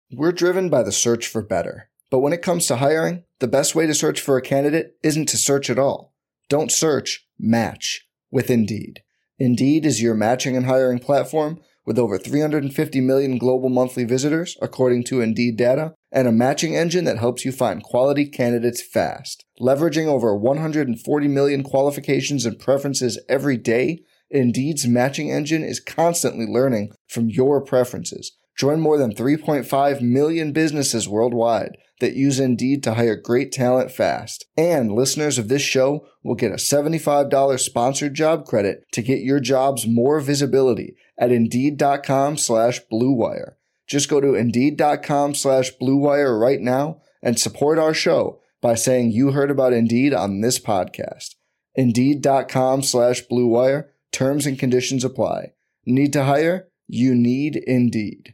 We're driven by the search for better. But when it comes to hiring, the best way to search for a candidate isn't to search at all. Don't search, match with Indeed. Indeed is your matching and hiring platform with over 350 million global monthly visitors, according to Indeed data, and a matching engine that helps you find quality candidates fast. Leveraging over 140 million qualifications and preferences every day, Indeed's matching engine is constantly learning from your preferences. Join more than 3.5 million businesses worldwide that use Indeed to hire great talent fast. And listeners of this show will get a $75 sponsored job credit to get your jobs more visibility at Indeed.com/Blue Wire. Just go to Indeed.com/Blue Wire right now and support our show by saying you heard about Indeed on this podcast. Indeed.com/Blue Wire. Terms and conditions apply. Need to hire? You need Indeed.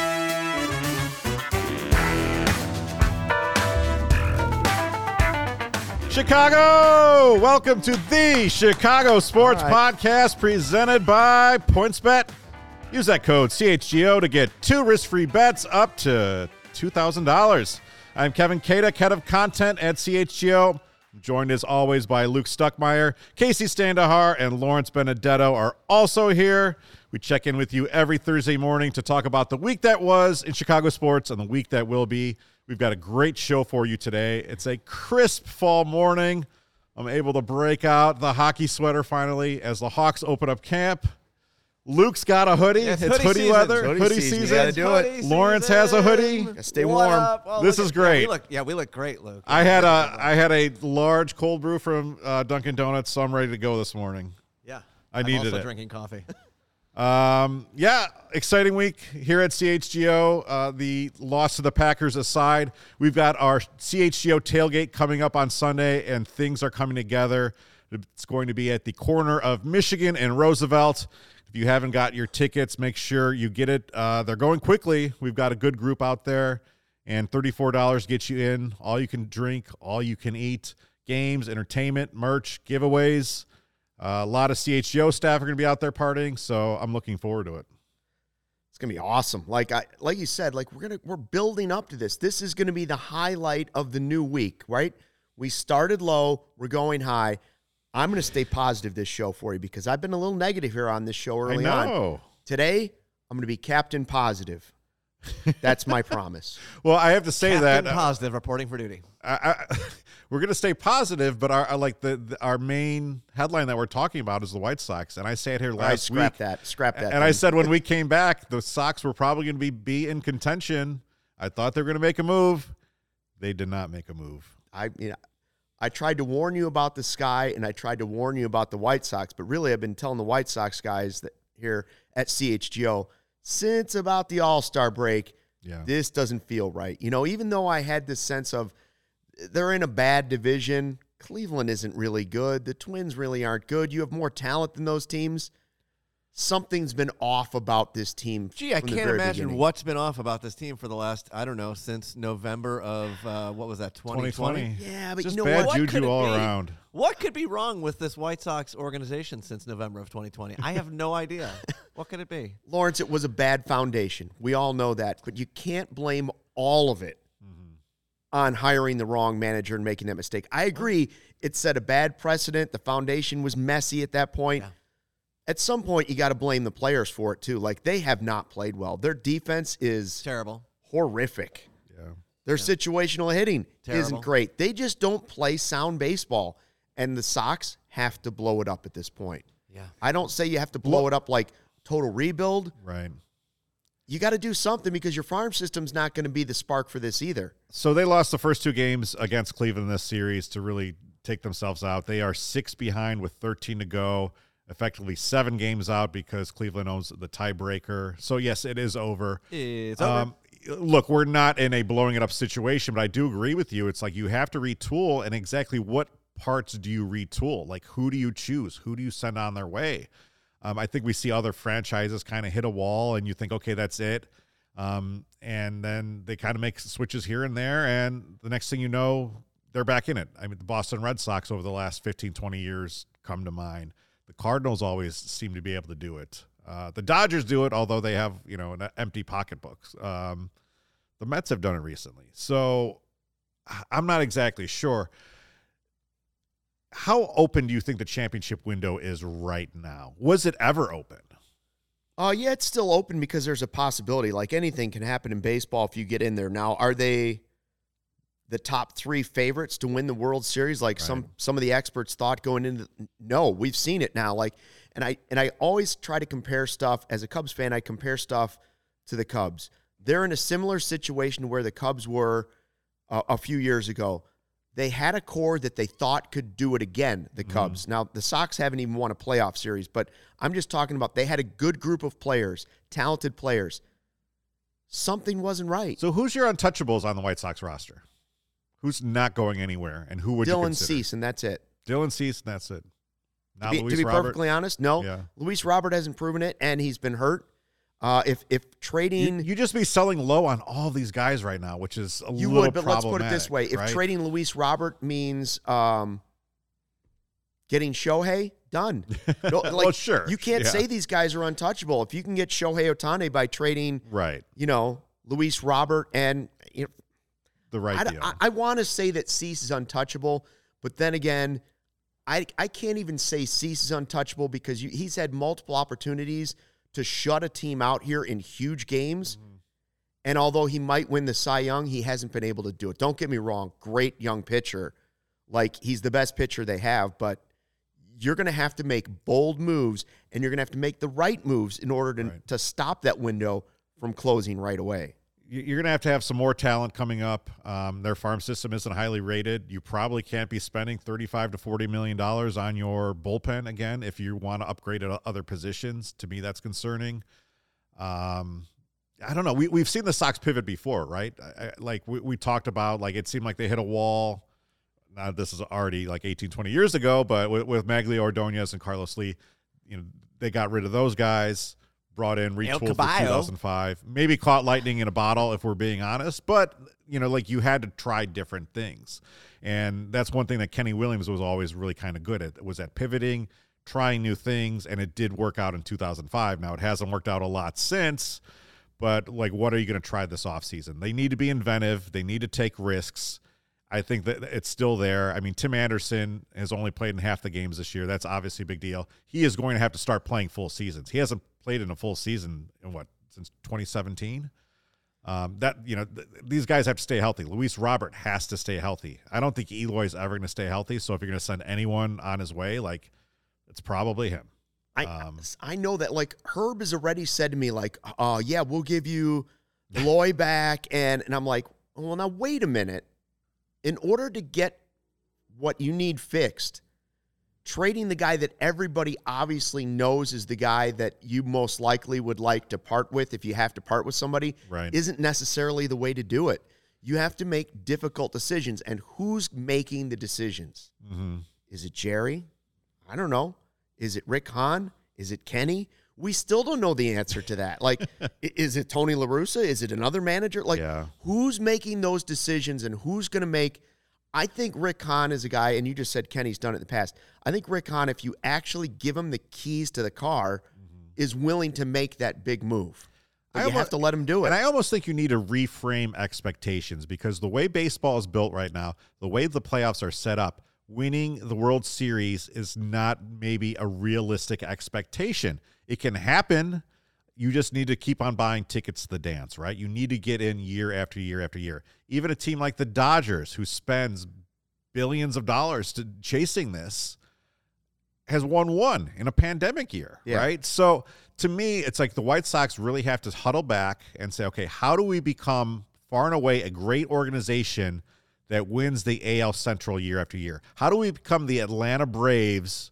Chicago! Welcome to the Chicago Sports Podcast presented by PointsBet. Use that code CHGO to get 2 risk-free bets up to $2,000. I'm Kevin Kata, head of content at CHGO. I'm joined as always by Luke Stuckmeyer, Casey Standahar, and Lawrence Benedetto are also here. We check in with you every Thursday morning to talk about the week that was in Chicago sports and the week that will be. We've got a great show for you today. It's a crisp fall morning. I'm able to break out the hockey sweater finally as the Hawks open up camp. Luke's got a hoodie. Yeah, it's hoodie weather. season. Hoodie season. You gotta do it. Lawrence has a hoodie. Stay warm. Well, this is great. We look great, Luke. I had a large cold brew from Dunkin' Donuts, so I'm ready to go this morning. Yeah. I needed also it. drinking coffee. Exciting week here at CHGO. The loss to the Packers aside, we've got our CHGO tailgate coming up on Sunday, and things are coming together. It's going to be at the corner of Michigan and Roosevelt. If you haven't got your tickets, make sure you get it. They're going quickly. We've got a good group out there, and $34 gets you in. All you can drink, all you can eat, games, entertainment, merch, giveaways. A lot of CHGO staff are going to be out there partying, so I'm looking forward to it. It's going to be awesome. Like you said, we're building up to this. This is going to be the highlight of the new week, right? We started low, we're going high. I'm going to stay positive this show for you because I've been a little negative here on this show early on. Today, I'm going to be Captain Positive. That's my promise. Well, I have to say Captain that Positive reporting for duty. We're going to stay positive, but our main headline that we're talking about is the White Sox. And I sat here last week. Scrap that. And I said when we came back, the Sox were probably going to be in contention. I thought they were going to make a move. They did not make a move. I tried to warn you about the Sky, and I tried to warn you about the White Sox, but really I've been telling the White Sox guys that here at CHGO since about the All-Star break, This doesn't feel right. Even though I had this sense of they're in a bad division, Cleveland isn't really good. The Twins really aren't good. You have more talent than those teams. Something's been off about this team. Gee, I can't imagine what's been off about this team for the last, since November of, 2020? Yeah, but just you know bad what? juju all around. What could be wrong with this White Sox organization since November of 2020? I have no idea. What could it be? Lawrence, it was a bad foundation. We all know that. But you can't blame all of it on hiring the wrong manager and making that mistake. I agree. It set a bad precedent. The foundation was messy at that point. Yeah. At some point, you got to blame the players for it, too. They have not played well. Their defense is terrible, horrific. Yeah. Their situational hitting isn't great. They just don't play sound baseball. And the Sox have to blow it up at this point. Yeah. I don't say you have to blow it up like total rebuild. Right. You got to do something because your farm system's not going to be the spark for this either. So they lost the first 2 games against Cleveland in this series to really take themselves out. They are 6 behind with 13 to go. Effectively 7 games out because Cleveland owns the tiebreaker. So, yes, it is over. It's over. Look, we're not in a blowing it up situation, but I do agree with you. It's like you have to retool, and exactly what parts do you retool? Who do you choose? Who do you send on their way? I think we see other franchises kind of hit a wall, and you think, okay, that's it. And then they kind of make switches here and there, and the next thing you know, they're back in it. The Boston Red Sox over the last 15, 20 years come to mind. The Cardinals always seem to be able to do it. The Dodgers do it, although they have, an empty pocketbook. The The Mets have done it recently. So I'm not exactly sure. How open do you think the championship window is right now? Was it ever open? Yeah, it's still open because there's a possibility. Like anything can happen in baseball if you get in there. Now, are they the top 3 favorites to win the World Series? Like some of the experts thought going into. No, we've seen it now. Like, and I always try to compare stuff as a Cubs fan. I compare stuff to the Cubs. They're in a similar situation where the Cubs were a few years ago. They had a core that they thought could do it again, the Cubs. Now, the Sox haven't even won a playoff series, but I'm just talking about they had a good group of players, talented players. Something wasn't right. So who's your untouchables on the White Sox roster? Who's not going anywhere, and who would you consider? Dylan Cease, and that's it. Dylan Cease, and that's it. Not To be perfectly honest, no. Yeah. Luis Robert hasn't proven it, and he's been hurt. If trading, you just be selling low on all these guys right now, which is a you little would, but let's put it this way: if right? trading Luis Robert means getting Shohei, done. No, like, well, sure, you can't say these guys are untouchable. If you can get Shohei Ohtani by trading, Luis Robert and the right deal. I want to say that Cease is untouchable, but then again, I can't even say Cease is untouchable because he's had multiple opportunities to shut a team out here in huge games. And although he might win the Cy Young, he hasn't been able to do it. Don't get me wrong. Great young pitcher. Like, he's the best pitcher they have, but you're going to have to make bold moves, and you're going to have to make the right moves in order to stop that window from closing right away. You're going to have some more talent coming up. Their farm system isn't highly rated. You probably can't be spending $35 to $40 million on your bullpen again if you want to upgrade at other positions. To me, that's concerning. I don't know. We've seen the Sox pivot before, right? We talked about, like, it seemed like they hit a wall. Now, this is already like 18, 20 years ago, but with Maglio Ordonez and Carlos Lee, they got rid of those guys. Brought in, retooled for 2005. Maybe caught lightning in a bottle, if we're being honest. But, you had to try different things. And that's one thing that Kenny Williams was always really kind of good at, was at pivoting, trying new things, and it did work out in 2005. Now, it hasn't worked out a lot since, but, what are you going to try this offseason? They need to be inventive. They need to take risks. I think that it's still there. I mean, Tim Anderson has only played in half the games this year. That's obviously a big deal. He is going to have to start playing full seasons. He hasn't played in a full season since 2017. These guys have to stay healthy. Luis Robert has to stay healthy. I don't think Eloy's ever going to stay healthy. So if you're going to send anyone on his way, it's probably him. I know that, Herb has already said to me, we'll give you Eloy back. And I'm like, well, now wait a minute. In order to get what you need fixed, trading the guy that everybody obviously knows is the guy that you most likely would like to part with if you have to part with somebody isn't necessarily the way to do it. You have to make difficult decisions. And who's making the decisions? Mm-hmm. Is it Jerry? I don't know. Is it Rick Hahn? Is it Kenny? We still don't know the answer to that. Is it Tony La Russa? Is it another manager? Who's making those decisions and who's going to make? I think Rick Hahn is a guy, and you just said Kenny's done it in the past. I think Rick Hahn, if you actually give him the keys to the car, is willing to make that big move. But you have to let him do it. And I almost think you need to reframe expectations because the way baseball is built right now, the way the playoffs are set up, winning the World Series is not maybe a realistic expectation. It can happen. You just need to keep on buying tickets to the dance, right? You need to get in year after year after year. Even a team like the Dodgers, who spends billions of dollars chasing this, has won one in a pandemic year, right? So to me, it's like the White Sox really have to huddle back and say, okay, how do we become far and away a great organization that wins the AL Central year after year? How do we become the Atlanta Braves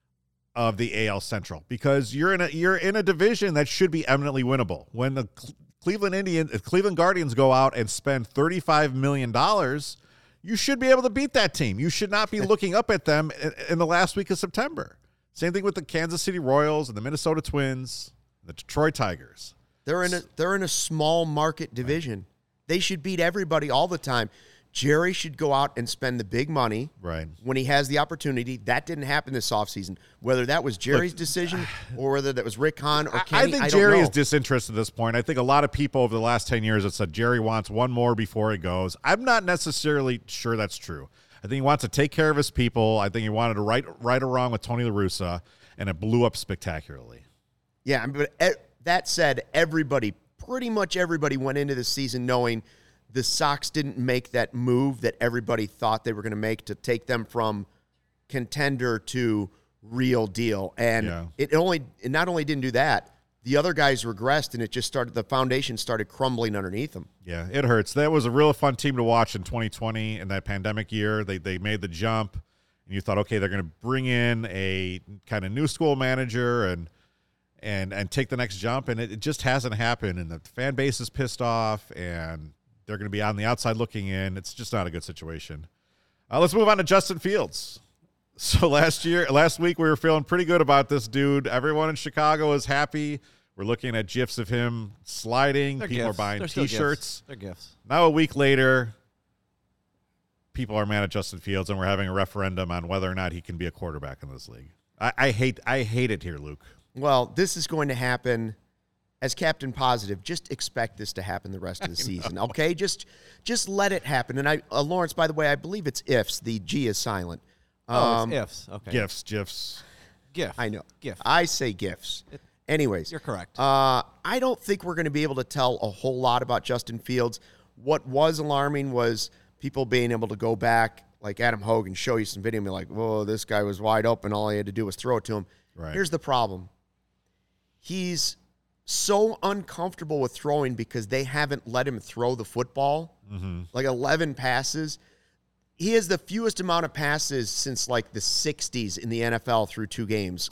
of the AL Central? Because you're in a division that should be eminently winnable. When the Cleveland Guardians go out and spend $35 million, you should be able to beat that team. You should not be looking up at them in the last week of September. Same thing with the Kansas City Royals and the Minnesota Twins, the Detroit Tigers. They're in a small market division. Right. They should beat everybody all the time. Jerry should go out and spend the big money when he has the opportunity. That didn't happen this offseason. Whether that was Jerry's decision or whether that was Rick Hahn or Kenny, I think Jerry is disinterested at this point. I think a lot of people over the last 10 years have said Jerry wants one more before he goes. I'm not necessarily sure that's true. I think he wants to take care of his people. I think he wanted to right or wrong with Tony La Russa, and it blew up spectacularly. Yeah, but that said, pretty much everybody went into the season knowing the Sox didn't make that move that everybody thought they were going to make to take them from contender to real deal. And it not only didn't do that, the other guys regressed, and the foundation started crumbling underneath them. Yeah, it hurts. That was a real fun team to watch in 2020 in that pandemic year. They made the jump, and you thought, okay, they're going to bring in a kind of new school manager and take the next jump, and it just hasn't happened. And the fan base is pissed off, and they're going to be on the outside looking in. It's just not a good situation. Let's move on to Justin Fields. So last week, we were feeling pretty good about this dude. Everyone in Chicago is happy. We're looking at GIFs of him sliding. People are buying T-shirts. They're gifts. Now a week later, people are mad at Justin Fields, and we're having a referendum on whether or not he can be a quarterback in this league. I hate it here, Luke. Well, this is going to happen. As Captain Positive, just expect this to happen the rest of the season, okay? Just let it happen. And Lawrence, by the way, I believe it's ifs. The G is silent. It's ifs. Okay. GIFs. GIF. I know. GIF. I say GIFs. Anyways. You're correct. I don't think we're going to be able to tell a whole lot about Justin Fields. What was alarming was people being able to go back, like Adam Hogan, show you some video and be like, whoa, this guy was wide open. All he had to do was throw it to him. Right. Here's the problem. He's so uncomfortable with throwing because they haven't let him throw the football, like 11 passes. He has the fewest amount of passes since like the 60s in the NFL through 2 games.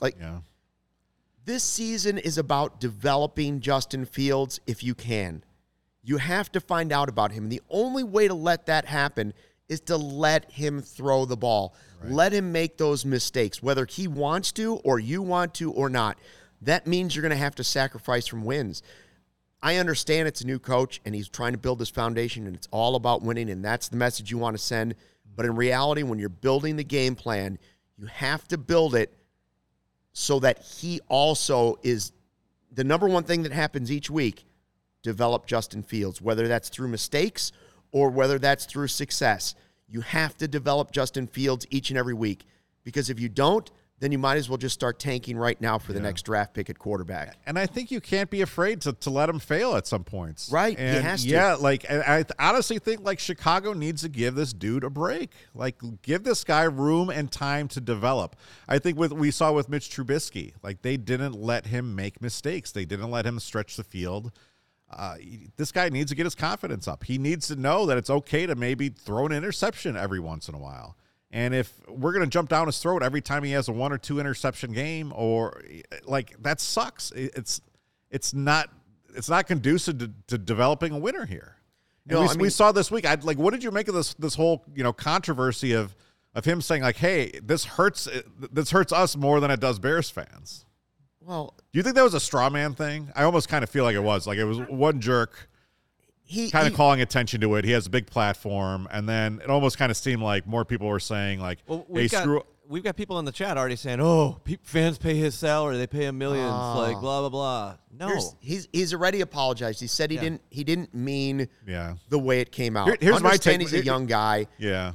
This season is about developing Justin Fields if you can. You have to find out about him. The only way to let that happen is to let him throw the ball. Right. Let him make those mistakes, whether he wants to or you want to or not. That means you're going to have to sacrifice from wins. I understand it's a new coach, and he's trying to build this foundation, and it's all about winning, and that's the message you want to send. But in reality, when you're building the game plan, you have to build it so that he also is the number one thing that happens each week, develop Justin Fields, whether that's through mistakes or whether that's through success. You have to develop Justin Fields each and every week, because if you don't, then you might as well just start tanking right now for the next draft pick at quarterback. And I think you can't be afraid to let him fail at some points. Right, and he has to. Yeah, I honestly think Chicago needs to give this dude a break. Give this guy room and time to develop. I think we saw with Mitch Trubisky, they didn't let him make mistakes. They didn't let him stretch the field. This guy needs to get his confidence up. He needs to know that it's okay to maybe throw an interception every once in a while. And if we're going to jump down his throat every time he has a 1 or 2 interception game, or that sucks. It's not conducive to developing a winner here. No, we saw this week. What did you make of this whole controversy of him saying hey, this hurts us more than it does Bears fans? Well, do you think that was a straw man thing? I almost kind of feel like it was. It was one jerk. He calling attention to it. He has a big platform, and then it almost kind of seemed like more people were saying we've got people in the chat already saying, "Oh, fans pay his salary; they pay him millions, blah blah blah." No, he's already apologized. He said he didn't mean the way it came out. Here's my take. He's a young guy. Yeah,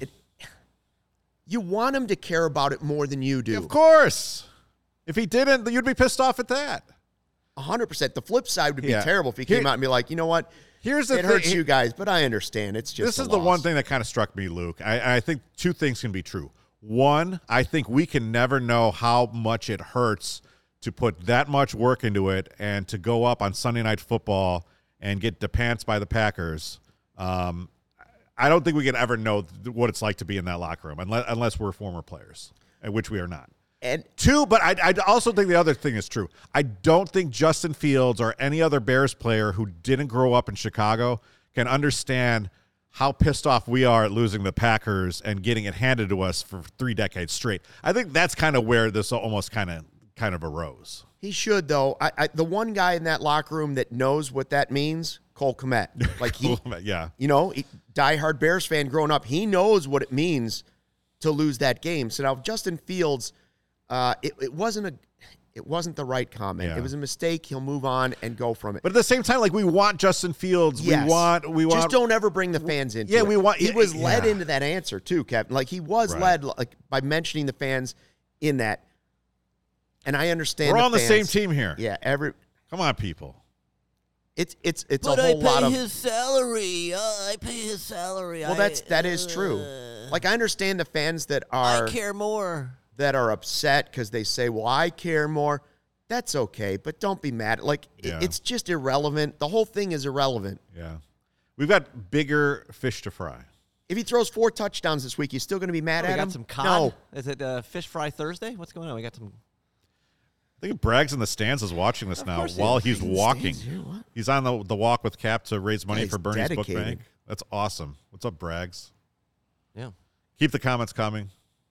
you want him to care about it more than you do. Of course. If he didn't, you'd be pissed off at that. 100%. The flip side would be terrible if he came out and be like, you know what? Here's the thing. It hurts you guys, but I understand. It's just this is the one thing that kind of struck me, Luke. I think 2 things can be true. One, I think we can never know how much it hurts to put that much work into it and to go up on Sunday Night Football and get depants by the Packers. I don't think we can ever know what it's like to be in that locker room unless we're former players, which we are not. And 2, but I also think the other thing is true. I don't think Justin Fields or any other Bears player who didn't grow up in Chicago can understand how pissed off we are at losing the Packers and getting it handed to us for 3 decades straight. I think that's kind of where this almost kind of arose. He should, though. The one guy in that locker room that knows what that means, Cole Kmet. diehard Bears fan growing up. He knows what it means to lose that game. So now Justin Fields, it wasn't the right comment. Yeah. It was a mistake. He'll move on and go from it. But at the same time, like, we want Justin Fields. Yes. We want. Just don't ever bring the fans into it. We want. He was led into that answer too, Captain. Like, he was led by mentioning the fans in that. And I understand. We're all on the fans, same team here. Yeah. Come on, people. It's but a whole lot of. I pay his salary. I pay his salary. Well, that is true. Like, I understand the fans that are. I care more. That are upset because they say, well, I care more. That's okay, but don't be mad. Like, it's just irrelevant. The whole thing is irrelevant. Yeah. We've got bigger fish to fry. If he throws 4 touchdowns this week, you still going to be mad at him? We got some cod? No. Is it Fish Fry Thursday? What's going on? We got some. I think Braggs in the stands is watching this now course he while is. he's walking. He's on the walk with Cap to raise money he's for Bernie's Book dedicated. Bank. That's awesome. What's up, Braggs? Yeah. Keep the comments coming.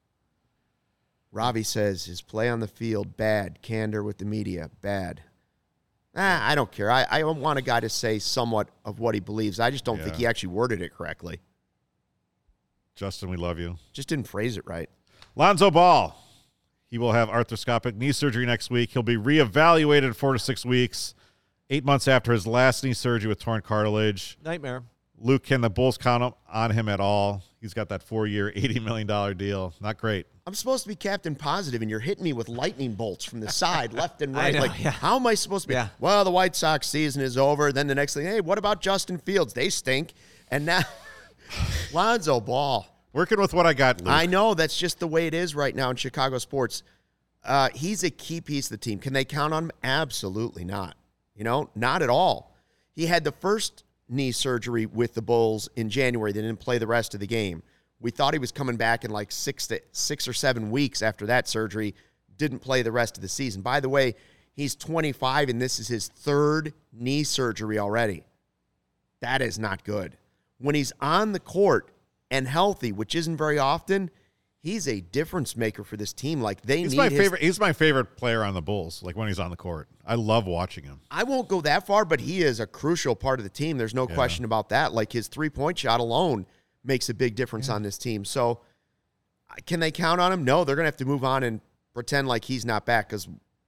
Ravi says his play on the field, bad. Candor with the media, bad. I don't care. I don't want a guy to say somewhat of what he believes. I just don't think he actually worded it correctly. Justin, we love you. Just didn't phrase it right. Lonzo Ball. He will have arthroscopic knee surgery next week. He'll be reevaluated in 4 to 6 weeks, 8 months after his last knee surgery with torn cartilage. Nightmare. Luke, can the Bulls count on him at all? He's got that 4-year, $80 million deal. Not great. I'm supposed to be Captain Positive, and you're hitting me with lightning bolts from the side, left and right. know, How am I supposed to be? Yeah. Well, the White Sox season is over. Then the next thing, hey, what about Justin Fields? They stink. And now, Lonzo Ball. Working with what I got, Luke. I know that's just the way it is right now in Chicago sports. He's a key piece of the team. Can they count on him? Absolutely not. Not at all. He had the first knee surgery with the Bulls in January. They didn't play the rest of the game. We thought he was coming back in like 6 or 7 weeks after that surgery. Didn't play the rest of the season. By the way, he's 25, and this is his 3rd knee surgery already. That is not good. When he's on the court and healthy, which isn't very often, he's a difference maker for this team. Like, He's my favorite player on the Bulls, like when he's on the court. I love watching him. I won't go that far, but he is a crucial part of the team. There's no question about that. Like, his 3-point shot alone makes a big difference on this team. So can they count on him? No, they're going to have to move on and pretend like he's not back, because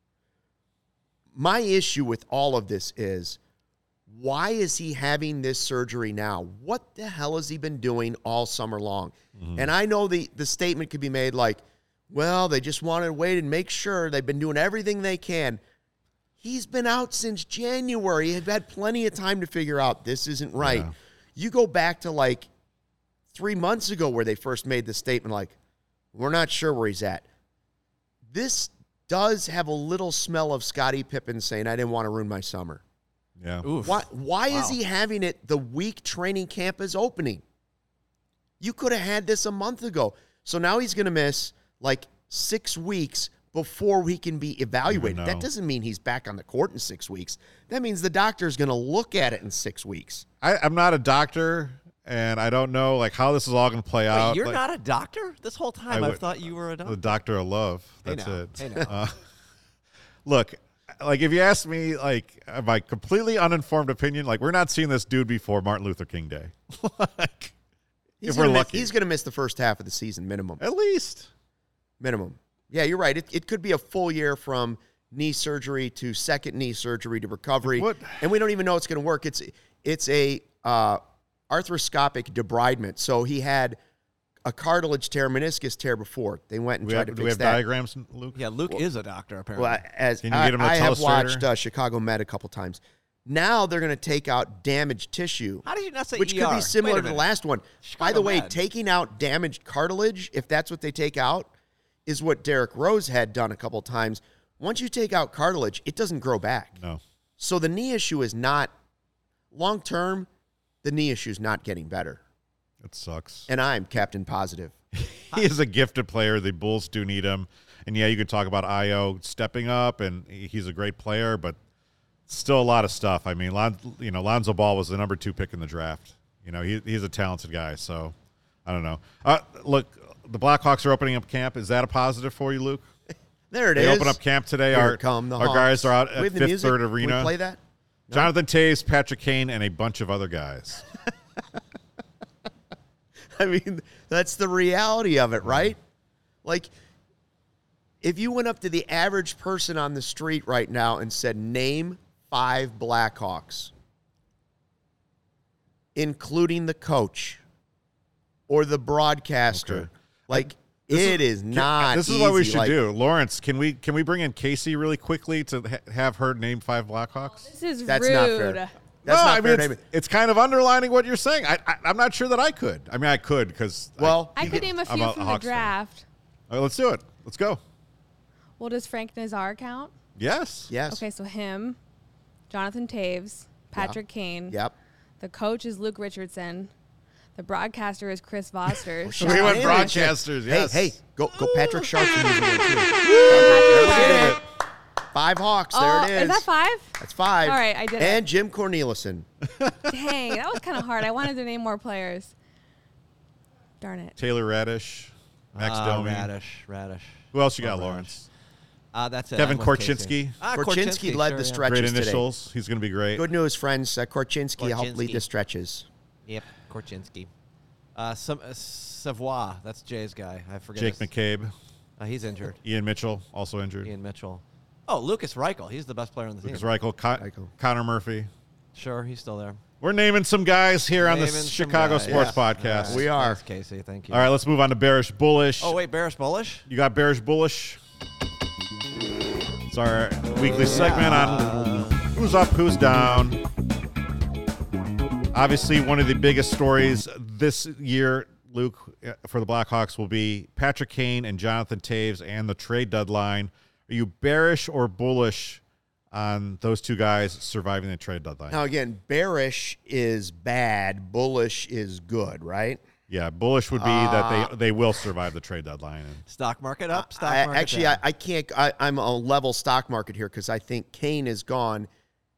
my issue with all of this is, why is he having this surgery now? What the hell has he been doing all summer long? Mm-hmm. And I know the statement could be made like, well, they just wanted to wait and make sure. They've been doing everything they can. He's been out since January. He's had plenty of time to figure out this isn't right. Yeah. You go back to like 3 months ago where they first made the statement like, we're not sure where he's at. This does have a little smell of Scottie Pippen saying, I didn't want to ruin my summer. Yeah. Oof. Why is he having it the week training camp is opening? You could have had this a month ago. So now he's going to miss like 6 weeks before we can be evaluated. That doesn't mean he's back on the court in 6 weeks. That means the doctor's going to look at it in 6 weeks. I'm not a doctor, and I don't know like how this is all going to play out. You're like, not a doctor? This whole time I've thought you were a doctor. The doctor of love. Hey That's now. it. Hey now. Look, like if you ask me, like my completely uninformed opinion, like we're not seeing this dude before Martin Luther King Day. Like, if we're lucky, he's going to miss the first half of the season minimum. At least minimum. Yeah, you're right. It could be a full year from knee surgery to second knee surgery to recovery, and we don't even know it's going to work. It's a arthroscopic debridement. So he had a cartilage tear, meniscus tear before. They went and tried to fix that. Do we have diagrams, Luke? Yeah, Luke is a doctor, apparently. Well, Can you get him to I tell have us straighter? watched Chicago Med a couple times. Now they're going to take out damaged tissue. How did you not say which ER? could be similar Wait a to the minute. last one. Chicago By the way, Med. taking out damaged cartilage, if that's what they take out, is what Derrick Rose had done a couple times. Once you take out cartilage, it doesn't grow back. No. So the knee issue is not, long term, the knee issue is not getting better. It sucks. And I'm Captain Positive. He is a gifted player. The Bulls do need him. And yeah, you could talk about Io stepping up, and he's a great player, but still a lot of stuff. I mean, Lonzo Ball was the number 2 pick in the draft. He's a talented guy, so I don't know. Look, the Blackhawks are opening up camp. Is that a positive for you, Luke? There it They is. open up camp today. Here come the our Hawks. guys are out We at have the Fifth music? Third Can we Arena. play that? Jonathan Taves, Patrick Kane, and a bunch of other guys. I mean, that's the reality of it, right? Like, if you went up to the average person on the street right now and said, name 5 Blackhawks, including the coach or the broadcaster, it is not This is easy. what we should do. Lawrence, can we bring in Casey really quickly to have her name 5 Blackhawks? This is That's rude. not fair. That's not fair, David. It's kind of underlining what you're saying. I'm not sure that I could. I mean, I could because I could name a few I'm from the Hawks fan. draft. All right, let's do it. Let's go. Well, does Frank Nazar count? Yes. Yes. Okay, so him, Jonathan Taves, Patrick Kane. Yep. The coach is Luke Richardson. The broadcaster is Chris Foster. We went broadcasters. Yes. Hey, go Patrick Sharp. Patrick There Sharp. 5 Hawks. Oh, There it is. Is that 5? That's 5. All right, I did it. And Jim Cornelison. Dang, that was kind of hard. I wanted to name more players. Darn it. Taylor Radish, Max Domi. Radish. Who else you got, Lawrence? That's it. Kevin I'm with Casey. Korchinski. Korchinski led the yeah. stretches Great today. initials. He's going to be great. Good news, friends. Korchinski helped lead Korchinski. the stretches. Yep, Korchinski. Savoy, that's Jay's guy. I forget. Jake his- McCabe. He's injured. Ian Mitchell, also injured. Ian Mitchell. Oh, Lucas Reichel. He's the best player on the Lucas team. Reichel. Connor Murphy. Sure, he's still there. We're naming some guys here on the Naming some Chicago guys. Sports Yeah. Podcast. All right. We are. Thanks, Casey. Thank you. All right, let's move on to Bearish Bullish. Oh, wait, Bearish Bullish? You got Bearish Bullish. It's our weekly segment on who's up, who's down. Obviously, one of the biggest stories this year, Luke, for the Blackhawks will be Patrick Kane and Jonathan Taves and the trade deadline. Are you bearish or bullish on those two guys surviving the trade deadline? Now, again, bearish is bad. Bullish is good, right? Yeah, bullish would be that they will survive the trade deadline. Stock market up, stock market Actually, down. I can't. I'm a level stock market here because I think Kane is gone.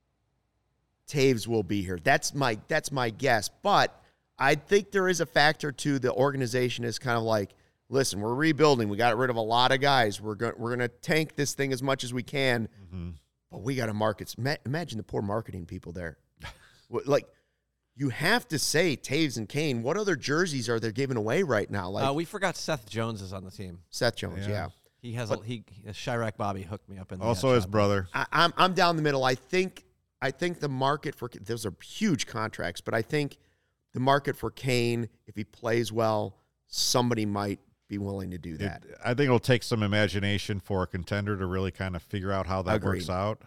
Taves will be here. That's my guess. But I think there is a factor to the organization is kind of like, listen, we're rebuilding. We got rid of a lot of guys. We're going to tank this thing as much as we can. Mm-hmm. But we got to market. Imagine the poor marketing people there. Like, you have to say Taves and Kane. What other jerseys are they giving away right now? Like we forgot Seth Jones is on the team. Seth Jones, yeah. He has Chirac Bobby hooked me up in the Also, ad his shop. brother. I'm down the middle. I think the market for those are huge contracts, but I think the market for Kane, if he plays well, somebody might be willing to do that. I think it'll take some imagination for a contender to really kind of figure out how that Agreed. works out.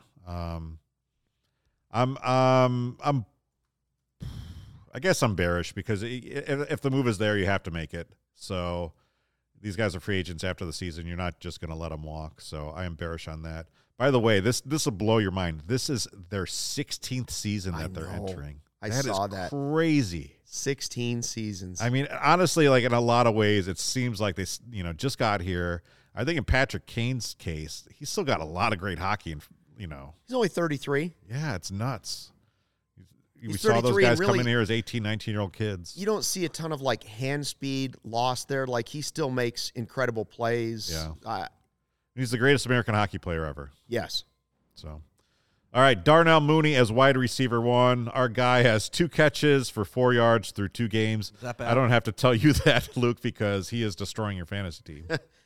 I guess I'm bearish because if the move is there, you have to make it. So these guys are free agents after the season. You're not just going to let them walk. So I am bearish on that. By the way, this will blow your mind. This is their 16th season that they're entering. I saw that. Crazy. 16 seasons. I mean, honestly, like in a lot of ways, it seems like they, just got here. I think in Patrick Kane's case, he's still got a lot of great hockey, and He's only 33. yeah, it's nuts. We He's saw those 33 and guys come really- in here as 18, 19-year-old kids. You don't see a ton of like hand speed lost there. Like he still makes incredible plays. Yeah. He's the greatest American hockey player ever. Yes. So, all right, Darnell Mooney as wide receiver 1. Our guy has 2 catches for 4 yards through 2 games. Is that bad? I don't have to tell you that, Luke, because he is destroying your fantasy team.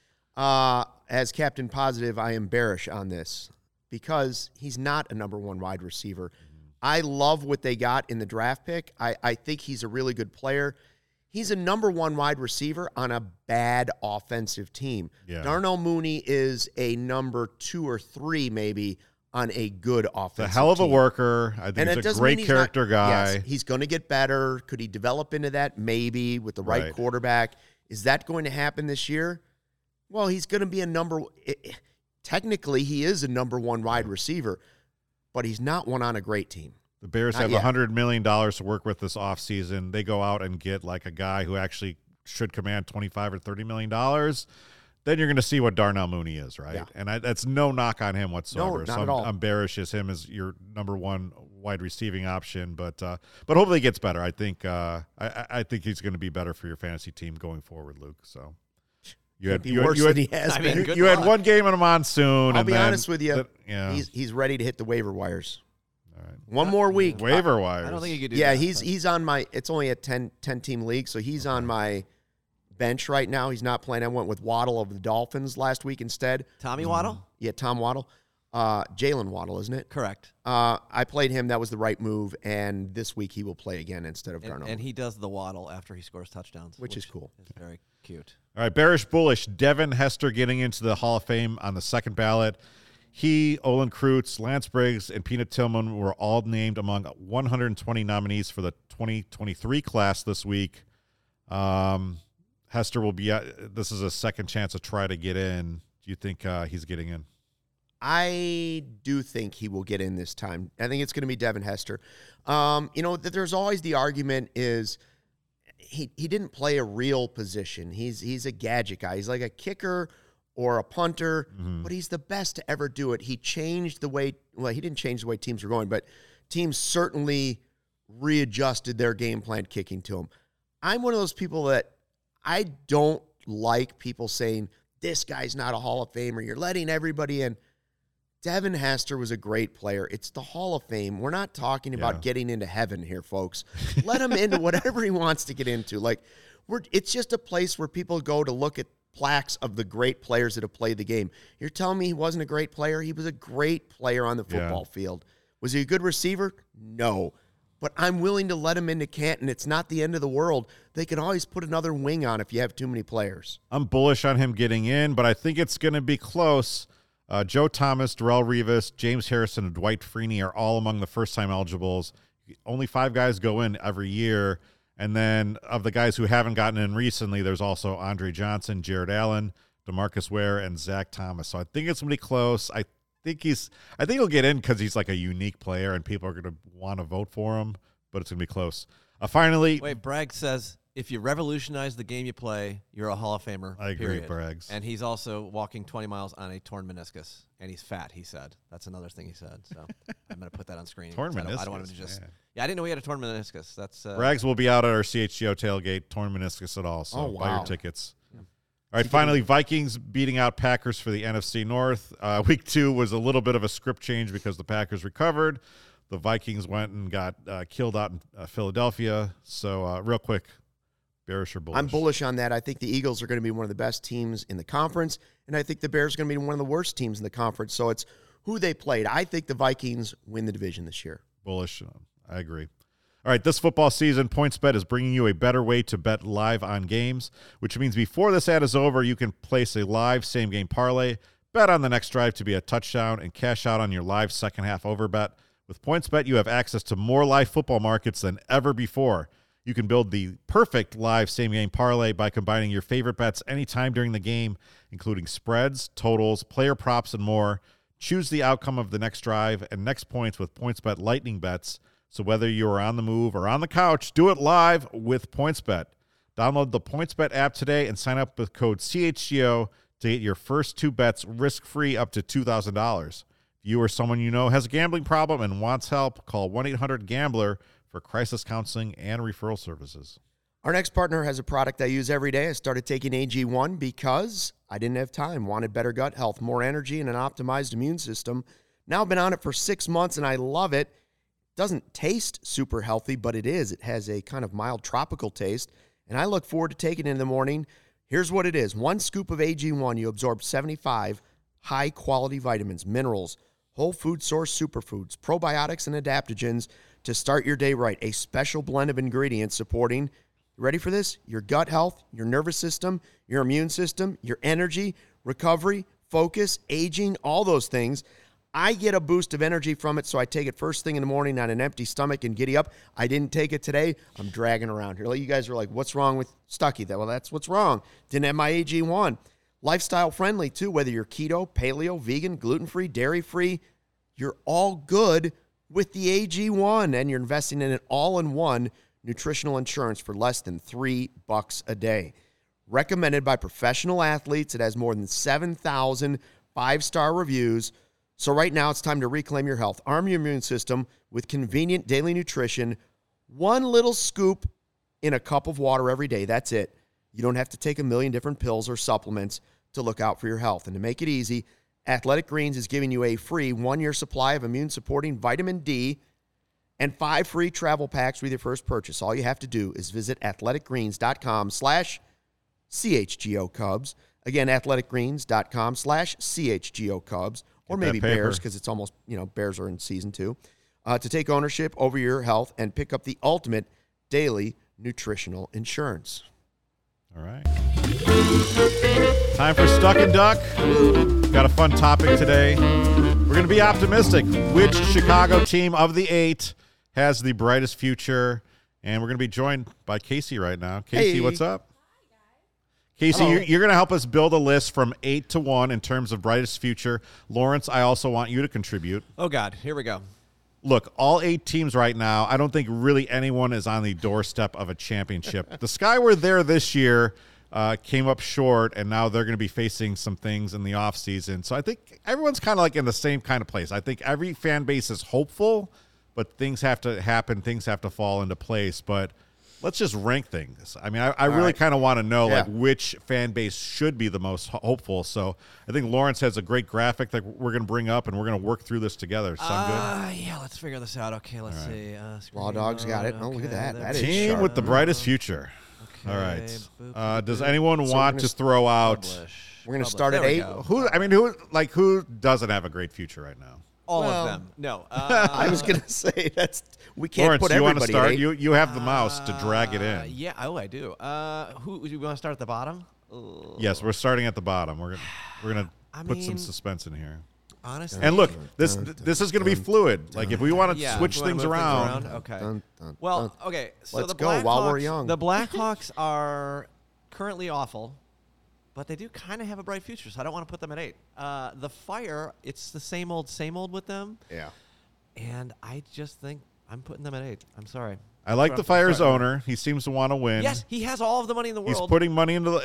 As Captain Positive, I am bearish on this because he's not a number 1 wide receiver. I love what they got in the draft pick. I think he's a really good player. He's a number 1 wide receiver on a bad offensive team. Yeah. Darnell Mooney is a number 2 or 3 maybe on a good offensive team. He's a hell of a worker. I think And it he's a doesn't great mean character guy. Yes, he's going to get better. Could he develop into that? Maybe with the right Right. quarterback. Is that going to happen this year? Well, he's going to be technically, he is a number 1 wide receiver, but he's not one on a great team. The Bears Not have yet. $100 million to work with this offseason. They go out and get like a guy who actually should command $25 or $30 million. Then you're going to see what Darnell Mooney is, right? Yeah. And that's no knock on him whatsoever. No, not so at all. I'm bearish as him as your number 1 wide receiving option, but hopefully he gets better. I think I think he's going to be better for your fantasy team going forward, Luke. So you had worse than he has I mean, been. good you had luck. one game in a monsoon. I'll and be then honest with you. yeah. He's ready to hit the waiver wires. All right. One more week. Waiver wires. I don't think you could do Yeah, that. he's on my. It's only a 10-team league, so he's on my bench right now. He's not playing. I went with Waddle of the Dolphins last week instead. Tommy Waddle? Yeah, Tom Waddle. Jalen Waddle, isn't it? Correct. I played him. That was the right move. And this week he will play again instead of Darnold. And he does the waddle after he scores touchdowns. Which is cool. It's very cute. All right, bearish, bullish. Devin Hester getting into the Hall of Fame on the second ballot. He, Olin Kreutz, Lance Briggs, and Peanut Tillman were all named among 120 nominees for the 2023 class this week. Hester will be this is a second chance to try to get in. Do you think he's getting in? I do think he will get in this time. I think it's going to be Devin Hester. There's always the argument is he didn't play a real position. He's a gadget guy. He's like a kicker or a punter, but he's the best to ever do it. He changed the way, he didn't change the way teams were going, but teams certainly readjusted their game plan kicking to him. I'm one of those people that I don't like people saying, this guy's not a Hall of Famer. You're letting everybody in. Devin Hester was a great player. It's the Hall of Fame. We're not talking about getting into heaven here, folks. Let him into whatever he wants to get into. It's just a place where people go to look at plaques of the great players that have played the game. You're telling me he wasn't a great player? He was a great player on the football field. Was he a good receiver? No. But I'm willing to let him into Canton. It's not the end of the world. They can always put another wing on if you have too many players. I'm bullish on him getting in, but I think it's going to be close. Joe Thomas, Darrelle Revis, James Harrison, and Dwight Freeney are all among the first-time eligibles. Only 5 guys go in every year. And then of the guys who haven't gotten in recently, there's also Andre Johnson, Jared Allen, DeMarcus Ware, and Zach Thomas. So I think it's going to be close. I think he'll get in because he's like a unique player and people are going to want to vote for him, but it's going to be close. Finally. Wait, Bragg says, if you revolutionize the game you play, you're a Hall of Famer. I agree with Braggs. And he's also walking 20 miles on a torn meniscus. And he's fat, he said. That's another thing he said. So I'm going to put that on screen. Torn meniscus. I don't want him to just. Yeah, I didn't know he had a torn meniscus. That's Braggs will be out at our CHGO tailgate, torn meniscus at all. So buy your tickets. Yeah. All right, finally, Vikings beating out Packers for the NFC North. Week 2 was a little bit of a script change because the Packers recovered. The Vikings went and got killed out in Philadelphia. So real quick, bearish or bullish? I'm bullish on that. I think the Eagles are going to be one of the best teams in the conference, and I think the Bears are going to be one of the worst teams in the conference. So it's who they played. I think the Vikings win the division this year. Bullish. I agree. All right, this football season, PointsBet is bringing you a better way to bet live on games, which means before this ad is over, you can place a live same-game parlay, bet on the next drive to be a touchdown, and cash out on your live second-half overbet. With PointsBet, you have access to more live football markets than ever before. You can build the perfect live same-game parlay by combining your favorite bets anytime during the game, including spreads, totals, player props, and more. Choose the outcome of the next drive and next points with PointsBet Lightning Bets. So whether you're on the move or on the couch, do it live with PointsBet. Download the PointsBet app today and sign up with code CHGO to get your first 2 bets risk-free up to $2,000. If you or someone you know has a gambling problem and wants help, call 1-800-GAMBLER for crisis counseling and referral services. Our next partner has a product I use every day. I started taking AG1 because I didn't have time, wanted better gut health, more energy, and an optimized immune system. Now I've been on it for 6 months, and I love it. Doesn't taste super healthy, but it is. It has a kind of mild tropical taste, and I look forward to taking it in the morning. Here's what it is. 1 scoop of AG1, you absorb 75 high-quality vitamins, minerals, whole food source superfoods, probiotics, and adaptogens to start your day right. A special blend of ingredients supporting, ready for this? Your gut health, your nervous system, your immune system, your energy, recovery, focus, aging, all those things. I get a boost of energy from it, so I take it first thing in the morning on an empty stomach and giddy up. I didn't take it today. I'm dragging around here. You guys are like, what's wrong with Stuckey? Well, that's what's wrong. Didn't have my AG1. Lifestyle friendly, too, whether you're keto, paleo, vegan, gluten-free, dairy-free. You're all good with the AG1, and you're investing in an all-in-one nutritional insurance for less than $3 a day. Recommended by professional athletes. It has more than 7,000 5-star reviews. So right now, it's time to reclaim your health. Arm your immune system with convenient daily nutrition. 1 little scoop in a cup of water every day. That's it. You don't have to take a million different pills or supplements to look out for your health. And to make it easy, Athletic Greens is giving you a free 1-year supply of immune-supporting vitamin D and 5 free travel packs with your first purchase. All you have to do is visit athleticgreens.com/CHGO Cubs. Again, athleticgreens.com/CHGO Cubs. Or maybe Bears, because it's almost, Bears are in season 2. To take ownership over your health and pick up the ultimate daily nutritional insurance. All right. Time for Stuck and Duck. Got a fun topic today. We're going to be optimistic. Which Chicago team of the 8 has the brightest future? And we're going to be joined by Casey right now. Casey, what's up? Casey, you're going to help us build a list from 8 to 1 in terms of brightest future. Lawrence, I also want you to contribute. Oh, God. Here we go. Look, all 8 teams right now, I don't think really anyone is on the doorstep of a championship. The Sky were there this year, came up short, and now they're going to be facing some things in the offseason. So I think everyone's kind of like in the same kind of place. I think every fan base is hopeful, but things have to happen. Things have to fall into place. But let's just rank things. I mean, I really kind of want to know like which fan base should be the most hopeful. So I think Lawrence has a great graphic that we're going to bring up, and we're going to work through this together. Sound good? Yeah, let's figure this out. Okay, let's see. Law Dog's got it. Oh, look at that. That is team sharp. with the brightest future. Okay, all right. Does anyone want to throw out? We're going to start at 8. Who doesn't have a great future right now? All of them. No. I was going to say we can't Lawrence, put you want to everybody start? at 8. You have the mouse to drag it in. Yeah. Oh, I do. Who you want to start at the bottom? Yes, we're starting at the bottom. We're gonna put some suspense in here. Honestly, and look, this is going to be fluid. Like if we want to switch things around. Okay. Well, okay. So let's the go while we're young. The Blackhawks are currently awful, but they do kind of have a bright future. So I don't want to put them at 8. The Fire, it's the same old with them. Yeah. And I just think I'm putting them at 8. I'm sorry. I like the Fire's owner. He seems to want to win. Yes, he has all of the money in the world. He's putting money into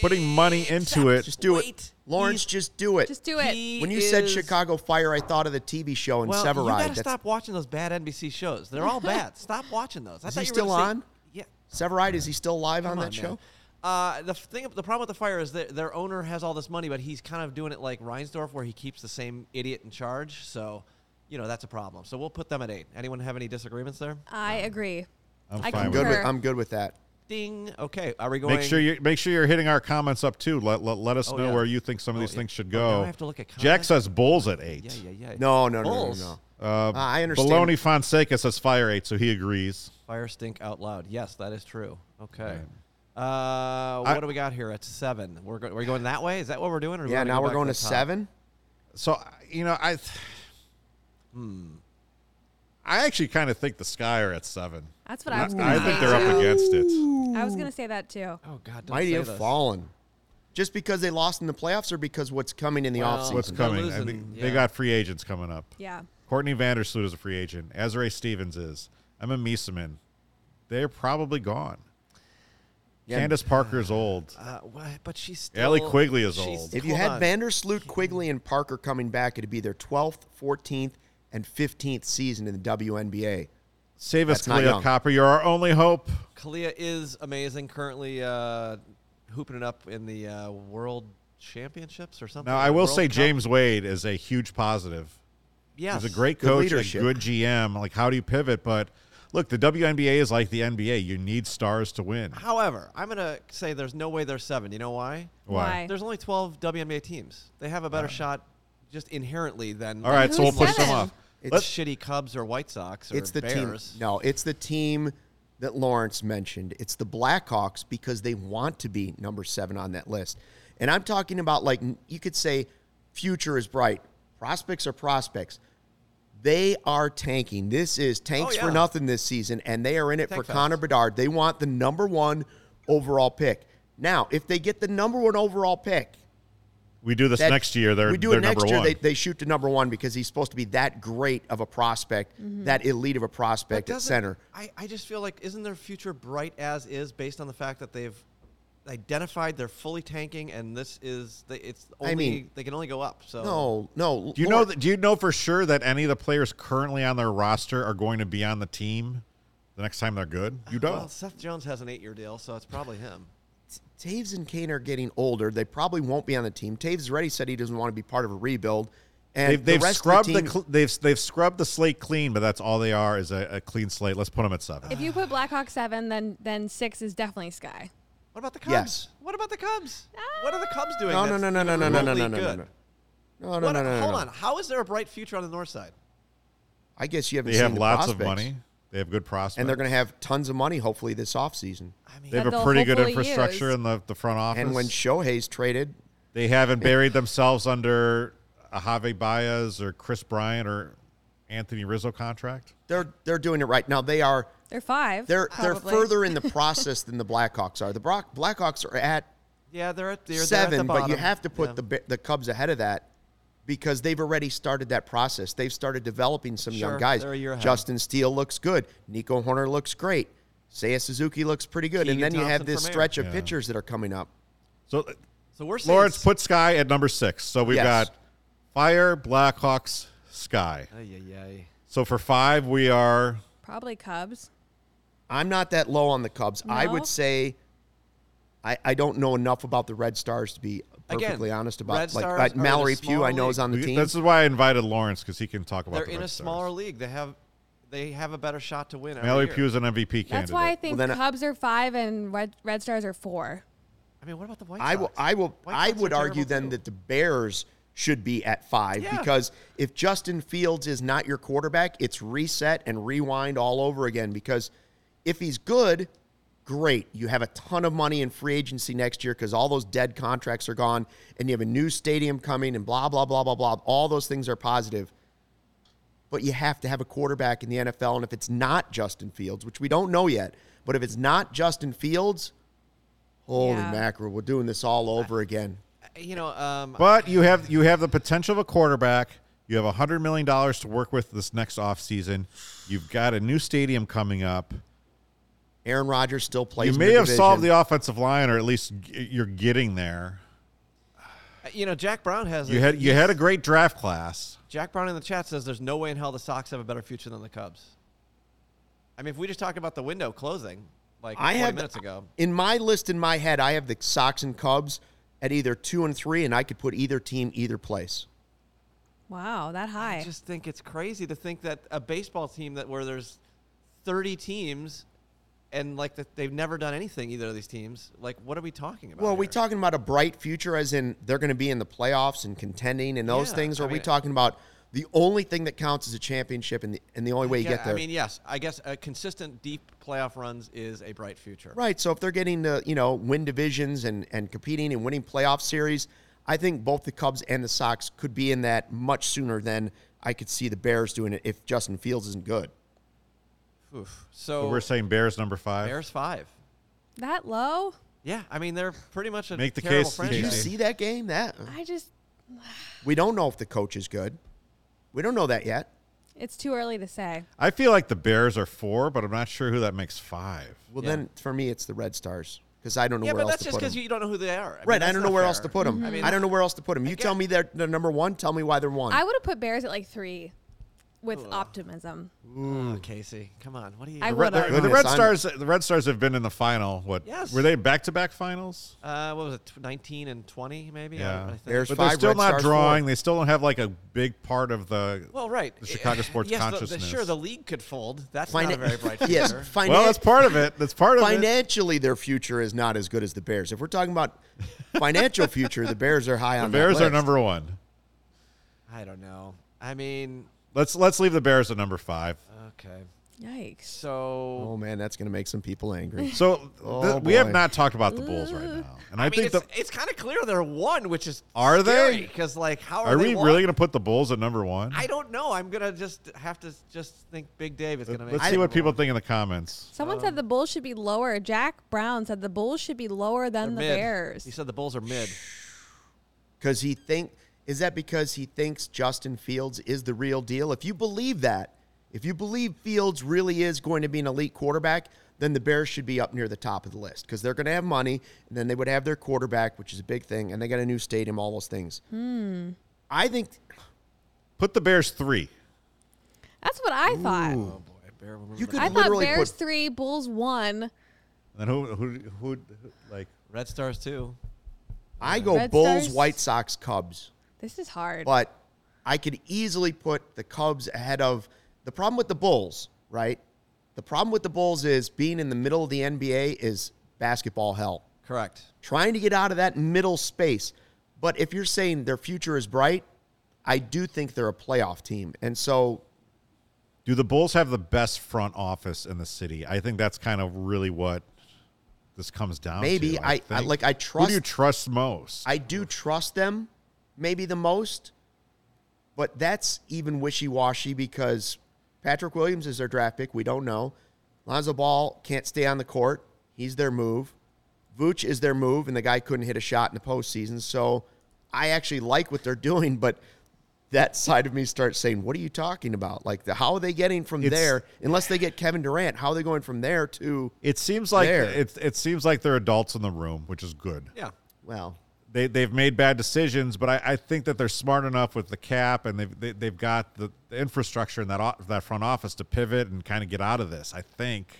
it. Just do it, Lawrence. Just do it. Just do it. When you said Chicago Fire, I thought of the TV show in Severide. You got to stop watching those bad NBC shows. They're all bad. Stop watching those. Is he still on? Yeah. Severide, is he still live on that show? The problem with the Fire is that their owner has all this money, but he's kind of doing it like Reinsdorf, where he keeps the same idiot in charge. So, that's a problem. So we'll put them at 8. Anyone have any disagreements there? I agree. I'm good with that. Ding. Okay. Are we going? Make sure you're hitting our comments up too. Let us know where you think some of these things should go. Now I have to look at comments? Jack says Bulls at 8. Yeah. No. I understand. Baloney Fonseca says Fire 8, so he agrees. Fire stink out loud. Yes, that is true. Okay. What do we got here at 7? We're going that way? Is that what we're doing? Or now we're going to 7. So I actually kind of think the Sky are at 7. That's what I was going to say. I think they're up against it. I was going to say that too. Oh, God. Might have fallen. Just because they lost in the playoffs or because what's coming in the offseason? What's coming? I think they got free agents coming up. Yeah. Courtney Vandersloot is a free agent. Azrae Stevens is. Emma Miesemann. They're probably gone. Yeah. Candace Parker is old. But she's still... Allie Quigley is old. If you had Vandersloot, Quigley, and Parker coming back, it'd be their 12th, 14th, and 15th season in the WNBA. Save us, Kalia Copper. You're our only hope. Kalia is amazing. Currently hooping it up in the World Championships or something. Now, I will say James Wade is a huge positive. Yes. He's a great coach, a good GM. Like, how do you pivot? But, look, the WNBA is like the NBA. You need stars to win. However, I'm going to say there's no way they're 7. You know why? Why? There's only 12 WNBA teams. They have a better shot just inherently than... All right, so we'll push them off. It's shitty Cubs or White Sox or Bears. It's the team that Lawrence mentioned. It's the Blackhawks because they want to be number 7 on that list. And I'm talking about, like, you could say future is bright. Prospects are prospects. They are tanking. This is tanks for nothing this season, and they are in it for Connor Bedard. They want the number 1 overall pick. Now, if they get the number 1 overall pick, we do this next year. We do it next year. They shoot to number 1 because he's supposed to be that great of a prospect, that elite of a prospect at center. I just feel like, isn't their future bright as is based on the fact that they've identified they're fully tanking, and this is they can only go up. So no. Do you know for sure that any of the players currently on their roster are going to be on the team the next time they're good? You don't. Well, Seth Jones has an 8-year deal, so it's probably him. Taves and Kane are getting older. They probably won't be on the team. Taves already said he doesn't want to be part of a rebuild. And They've the rest scrubbed of the team, they've scrubbed the slate clean, but that's all they are is a clean slate. Let's put them at 7. If you put Blackhawks 7, then 6 is definitely Sky. What about the Cubs? Yes. What about the Cubs? What are the Cubs doing? No. Hold No. on. How is there a bright future on the north side? I guess you haven't They seen have the lots of prospects. money. They have good prospects. And they're going to have tons of money, hopefully, this offseason. I mean, They have that a they'll pretty good hopefully infrastructure use. in the front office. And when Shohei's traded, they haven't buried themselves under a Javi Baez or Chris Bryant or Anthony Rizzo contract. they're doing it right. Now, They're 5. they're probably. further in the process than the Blackhawks are. The Blackhawks are at yeah, they're at 7, but you bottom. have to put the Cubs ahead of that because they've already started that process. They've started developing some Sure, young guys. they're a year ahead. Justin Steele looks good. Nico Horner looks great. Seiya Suzuki looks pretty good. Keegan and then you have Thompson this for mayor. stretch of Yeah. pitchers that are coming up. So So we're saying Lawrence, put Sky at number 6. So we've Yes. got Fire, Blackhawks, Sky. Ay. So for 5, we are Probably Cubs. I'm not that low on the Cubs. I No? would say I don't know enough about the Red Stars to be perfectly Again, honest about Red Stars are in a Mallory Pugh. I smaller know is on the team. This is why I invited Lawrence because he can talk about They're the in Red a Stars. smaller league. They have a better shot to win. every Mallory year. Pugh is an MVP candidate. That's why I think then Cubs are 5 and Red Stars are 4. I mean, what about the White I Sox? I would argue then too. that the Bears should be at 5 Yeah. because if Justin Fields is not your quarterback, it's reset and rewind all over again. Because if he's good, great. You have a ton of money in free agency next year because all those dead contracts are gone and you have a new stadium coming and blah, blah, blah, blah, blah. All those things are positive. But you have to have a quarterback in the NFL. And if it's not Justin Fields, which we don't know yet, but if it's not Justin Fields, holy Yeah. mackerel, we're doing this all over again. You know, But you have the potential of a quarterback. You have $100 million to work with this next offseason. You've got a new stadium coming up. Aaron Rodgers still plays. You may have solved the offensive line, or at least you're getting there. you know, Jack Brown has. You had a great draft class. Jack Brown in the chat says there's no way in hell the Sox have a better future than the Cubs. I mean, if we just talk about the window closing, like 20 minutes ago. In my list in my head, I have the Sox and Cubs at either 2 and 3, and I could put either team either place. Wow, that high. I just think it's crazy to think that a baseball team where there's 30 teams and like that they've never done anything, either of these teams. Like, what are we talking about? Well, are we here? talking about a bright future as in they're going to be in the playoffs and contending and those Yeah, things? Or I are we mean- talking about the only thing that counts is a championship and the only way you get there? I mean, yes. I guess a consistent deep playoff runs is a bright future. Right. So if they're getting to, win divisions and competing and winning playoff series, I think both the Cubs and the Sox could be in that much sooner than I could see the Bears doing it if Justin Fields isn't good. Oof. So So we're saying Bears number 5. Bears 5. that low? Yeah, I mean they're pretty much a Make the terrible case, franchise. Did you Okay. see that game? I just, We don't know if the coach is good. We don't know that yet. it's too early to say. I feel like the Bears are 4, but I'm not sure who that makes 5. Well, Yeah. then for me, it's the Red Stars because I don't know Yeah, where but else that's to just put because them. you don't know who they are. Right, I that's don't know not where fair. else to put them. I mean, I don't know where else to put them. You I tell get- me they're number 1. Tell me why they're 1. I would have put Bears at like 3 with optimism. Oh, Casey, come on. What are you? I The would Red, have. the Red I'm- Stars. The Red Stars have been in the final. What? Yes. Were they back-to-back finals? What was it? 19 and 20, maybe. Yeah. I think. There's But they're 5, still Red not Stars, drawing. 4. They still don't have like a big part of the. Well, right. The Chicago sports yes, consciousness. sure, the league could fold. That's not a very bright future. Yes, Well, that's part of it. That's part of it. financially, their future is not as good as the Bears. If we're talking about financial future, the Bears are high on The Bears that are list. number 1. I don't know. I mean, Let's leave the Bears at number 5. okay. Yikes. So Oh man, that's going to make some people angry. So Oh, we have boy. not talked about the Bulls right now, and I, I mean, think it's kind of clear they're 1, which is Are they? Because like, how are they we one? really going to put the Bulls at number 1? I don't know. I'm gonna just have to just think Big Dave is gonna make. Let's it see what number people 1. think in the comments. Someone said the Bulls should be lower. Jack Brown said the Bulls should be lower than the They're mid. Bears. He said the Bulls are mid. Because is that because he thinks Justin Fields is the real deal? If you believe that, if you believe Fields really is going to be an elite quarterback, then the Bears should be up near the top of the list because they're going to have money, and then they would have their quarterback, which is a big thing, and they got a new stadium, all those things. I think Put the Bears 3. That's what I thought. Oh boy, Bear, you could I thought literally Bears put 3, Bulls 1. And who like Red Stars too. I go Red Bulls, Stars? White Sox, Cubs. This is hard. But I could easily put the Cubs ahead of the problem with the Bulls, right? The problem with the Bulls is being in the middle of the NBA is basketball hell. Correct. Trying to get out of that middle space. But if you're saying their future is bright, I do think they're a playoff team. And so do the Bulls have the best front office in the city? I think that's kind of really what this comes down maybe to. I trust. Who do you trust most? I do trust them maybe the most, but that's even wishy-washy because Patrick Williams is their draft pick. We don't know. Lonzo Ball can't stay on the court. He's their move. Vooch is their move, and the guy couldn't hit a shot in the postseason. So I actually like what they're doing, but that side of me starts saying, what are you talking about? Like, how are they getting from there? Unless they get Kevin Durant, how are they going from there to It seems like there? it seems like they're adults in the room, which is good. Yeah. Well, They've made bad decisions, but I think that they're smart enough with the cap, and they've got the infrastructure in that front office to pivot and kind of get out of this. I think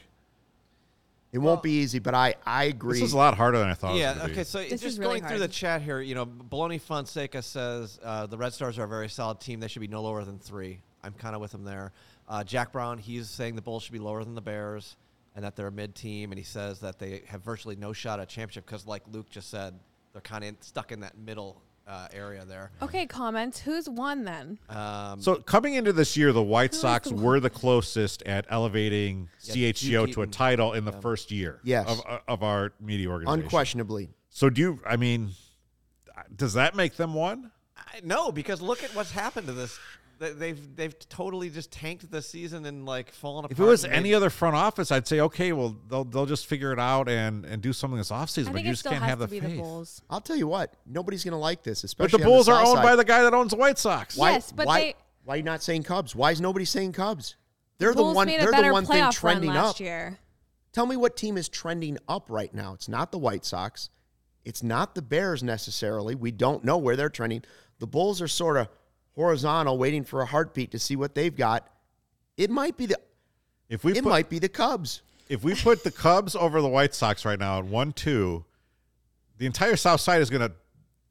it won't be easy, but I agree. this is a lot harder than I thought. Yeah, it was gonna okay, be. so This is just really going through hard. the chat here, Baloney Fonseca says the Red Stars are a very solid team. They should be no lower than 3. I'm kind of with him there. Jack Brown, he's saying the Bulls should be lower than the Bears and that they're a mid-team, and he says that they have virtually no shot at championship because, like Luke just said, they're kind of stuck in that middle area there. Okay, comments. Who's won then? So coming into this year, the White Who is Sox the one? were the closest at elevating Yeah, CHGO Duke to a Eaton. title in the first year Yes. of our media organization. unquestionably. So does that make them one? No, because look at what's happened to this. They've totally just tanked the season and like fallen apart. If it was and any other front office, I'd say, okay, well, they'll just figure it out and do something this I offseason, but think you it just still can't has have to the be faith. the Bulls. I'll tell you what, nobody's going to like this, But especially the on Bulls are South owned side. by the guy that owns the White Sox. Why, Yes, but why, they- why are you not saying Cubs? Why is nobody saying Cubs? They're the Bulls one. made They're a better the one thing playoff run trending last up. year. Tell me what team is trending up right now. It's not the White Sox. It's not the Bears necessarily. We don't know where they're trending. The Bulls are sort of horizontal, waiting for a heartbeat to see what they've got. It might be the. Might be the Cubs. If we put the Cubs over the White Sox right now at 1-2, the entire South Side is going to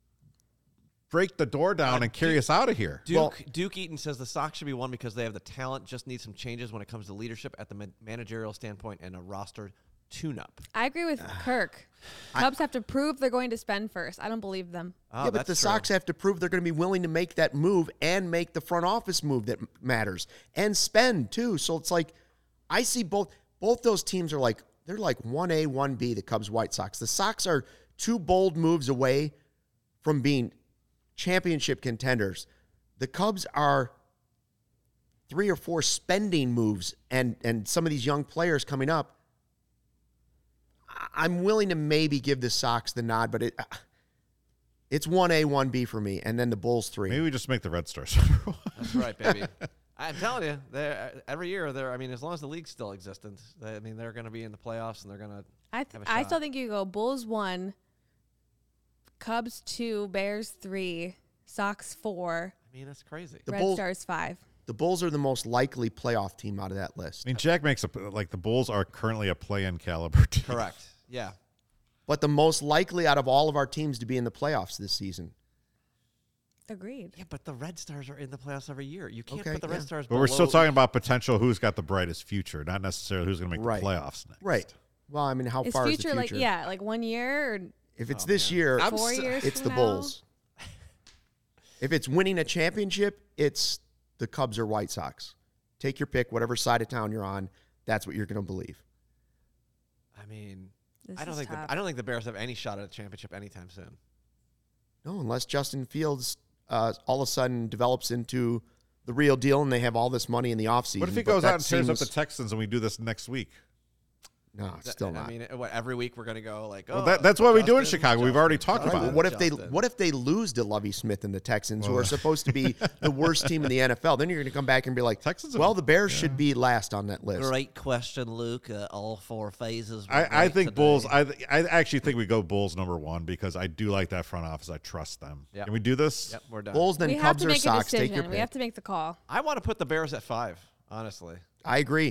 break the door down and carry us out of here. Duke Eaton says the Sox should be one because they have the talent, just need some changes when it comes to leadership at the managerial standpoint and a roster tune-up. I agree with Kirk. Cubs have to prove they're going to spend first. I don't believe them. Oh, Yeah, but the that's true. Sox have to prove they're going to be willing to make that move and make the front office move that matters and spend too. So it's like I see both those teams are like they're like 1A, 1B, the Cubs, White Sox. The Sox are 2 bold moves away from being championship contenders. The Cubs are 3 or 4 spending moves and some of these young players coming up. I'm willing to maybe give the Sox the nod, but it's 1A, 1B for me, and then the Bulls 3. Maybe we just make the Red Stars. That's right, baby. I'm telling you, every year as long as the league's still existent, they're going to be in the playoffs and they're going to I still think you go Bulls 1, Cubs 2, Bears 3, Sox 4, that's crazy. The Red Bulls, Stars 5. the Bulls are the most likely playoff team out of that list. I mean, Jack makes the Bulls are currently a play-in caliber team. Correct. Yeah. But the most likely out of all of our teams to be in the playoffs this season. Agreed. Yeah, but the Red Stars are in the playoffs every year. You can't Okay, put the Red yeah. Stars But we're still below- talking about potential who's got the brightest future, not necessarily who's going to make Right. the playoffs next. Right. Well, I mean, how Is far future, is the future? like 1 year or If it's this year, 4 years it's from the now? Bulls. If it's winning a championship, it's the Cubs or White Sox. Take your pick, whatever side of town you're on. That's what you're going to believe. This I don't is think tough. I don't think the Bears have any shot at a championship anytime soon. No, unless Justin Fields all of a sudden develops into the real deal and they have all this money in the offseason. What if he but goes that out and tears up seems- the Texans and we do this next week? No, still not. Every week we're going to go like, Well, that's what we do in Chicago. We've already talked Right, about but it. what if they lose to Lovie Smith and the Texans, who are supposed to be the worst team in the NFL? Then you're going to come back and be like, Texans well, the Bears should be last on that list. Great question, Luke. All 4 phases. I think Bulls. I actually think we go Bulls number 1 because I do like that front office. I trust them. Yep. Can we do this? Yep, we're done. Bulls, then we have Cubs to or make a Sox. Take your decision. pick. We have to make the call. I want to put the Bears at 5. Honestly, I agree.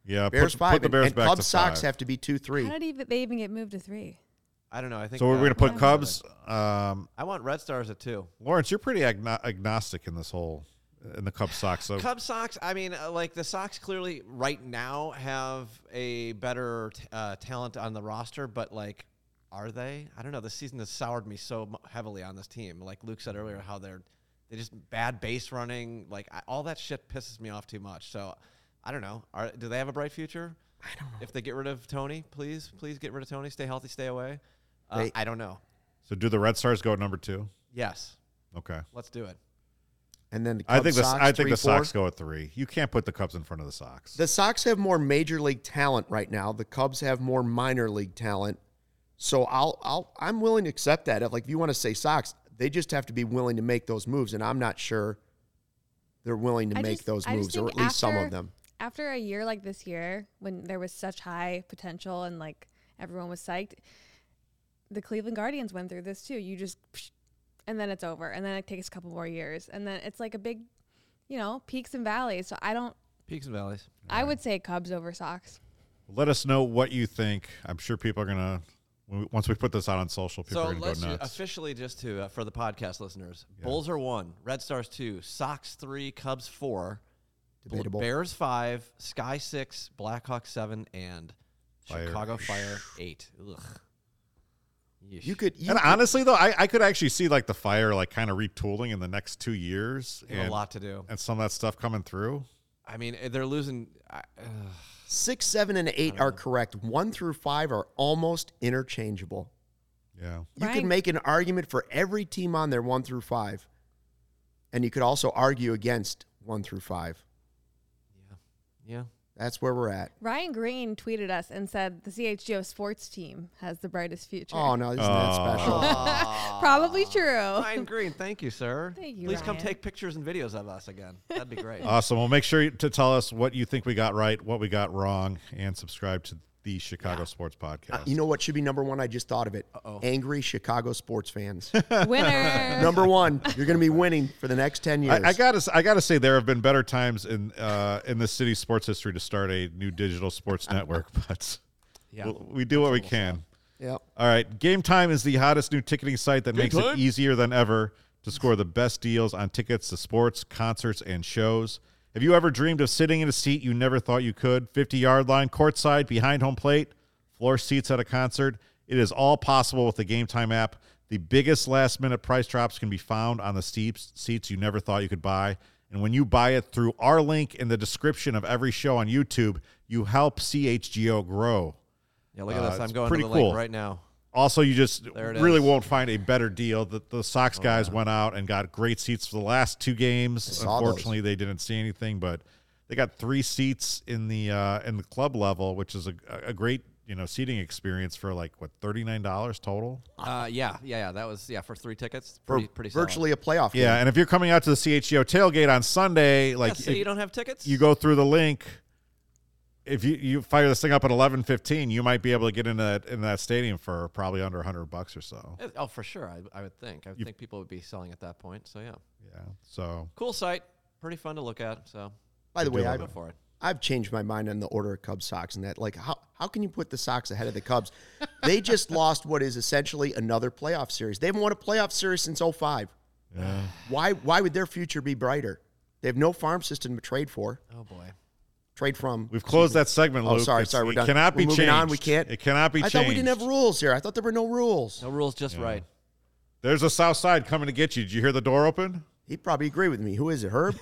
Yeah, Bears put 5. the Bears and back Cubs to Sox 5. have to be 2-3. How did they even get moved to 3? I don't know. I think So we're going to put yeah. Cubs. I want Red Stars at 2. Lawrence, you're pretty agnostic in this whole in the Cubs Sox. So Cubs Sox, I mean, like the Sox clearly right now have a better talent on the roster, but like, are they? I don't know. This season has soured me so heavily on this team. Like Luke said earlier, how they just bad base running. Like all that shit pisses me off too much. So I don't know. Do they have a bright future? I don't know. If they get rid of Tony, please get rid of Tony. Stay healthy, stay away. I don't know. So do the Red Stars go at number 2? Yes, Okay. let's do it. And then the I Cubs think Sox, I think the 3-4. Sox go at 3. You can't put the Cubs in front of the Sox. The Sox have more major league talent right now. The Cubs have more minor league talent. So I'm willing to accept that. If you want to say Sox, they just have to be willing to make those moves, and I'm not sure they're willing to make those I just moves, or think at least some of them. After a year like this year, when there was such high potential and like everyone was psyched, the Cleveland Guardians went through this too. You just, and then it's over, and then it takes a couple more years, and then it's like a big, peaks and valleys. So Peaks and valleys. I would say Cubs over Sox. Let us know what you think. I'm sure people are going to, once we put this out on social, people So are going to let's go nuts. officially just to for the podcast listeners, Bulls are 1, Red Stars 2, Sox 3, Cubs 4, Debatable. Bears 5, Sky 6, Blackhawks 7, and Fire. Chicago Fire 8. Ugh. Yeesh. You could And honestly, though, I could actually see like the Fire like kind of retooling in the next 2 years, They have a lot to do. and some of that stuff coming through. I mean, they're losing. 6, 7, and 8 are correct. 1 through 5 are almost interchangeable. Yeah, You Right. could make an argument for every team on there 1 through 5. And you could also argue against 1 through 5. Yeah. That's where we're at. Ryan Green tweeted us and said the CHGO sports team has the brightest future. Oh, no, isn't that special? Probably true. Ryan Green, thank you, sir. Thank you, Please come Ryan. take pictures and videos of us again. That'd be great. awesome. Well, make sure to tell us what you think we got right, what we got wrong, and subscribe to the Chicago Sports Podcast. You know what should be number 1? I just thought of it. Uh-oh. Angry Chicago sports fans. Winner. Number 1, you're going to be winning for the next 10 years. I gotta say there have been better times in the city's sports history to start a new digital sports network, but Yeah. we do what we can. Yep. All right, Game Time is the hottest new ticketing site that makes it easier than ever to score the best deals on tickets to sports, concerts, and shows. Have you ever dreamed of sitting in a seat you never thought you could? 50-yard line, courtside, behind home plate, floor seats at a concert. It is all possible with the Game Time app. The biggest last-minute price drops can be found on the seats you never thought you could buy. And when you buy it through our link in the description of every show on YouTube, you help CHGO grow. Yeah, look at this. I'm it's going to pretty the cool. link right now. Also, you just There it really is. won't find a better deal. The Sox guys went out and got great seats for the last 2 games. saw Unfortunately, they didn't see anything, but they got 3 seats in the club level, which is a great seating experience for like what $39 total. Yeah. That was for 3 tickets. For Pretty solid. virtually a playoff game. Yeah, and if you're coming out to the CHGO tailgate on Sunday, like So you don't have tickets? you go through the link. If you fire this thing up at 11:15, you might be able to get in that stadium for probably under $100 or so. Oh, for sure. I would think. I would think people would be selling at that point. So yeah, Yeah, so cool site. Pretty fun to look at. So By the way, go for it. I've changed my mind on the order of Cubs Sox and that. Like, how can you put the Sox ahead of the Cubs? They just lost what is essentially another playoff series. They haven't won a playoff series since 2005. yeah. Why would their future be brighter? They have no farm system to trade for. Oh boy. Trade from. We've closed that segment, Oh, Luke. sorry, It we're done. cannot be We're moving changed. on. We can't. It cannot be I changed. thought we didn't have rules here. I thought there were no rules. No rules, just right. There's a South Side coming to get you. Did you hear the door open? He'd probably agree with me. Who is it, Herb?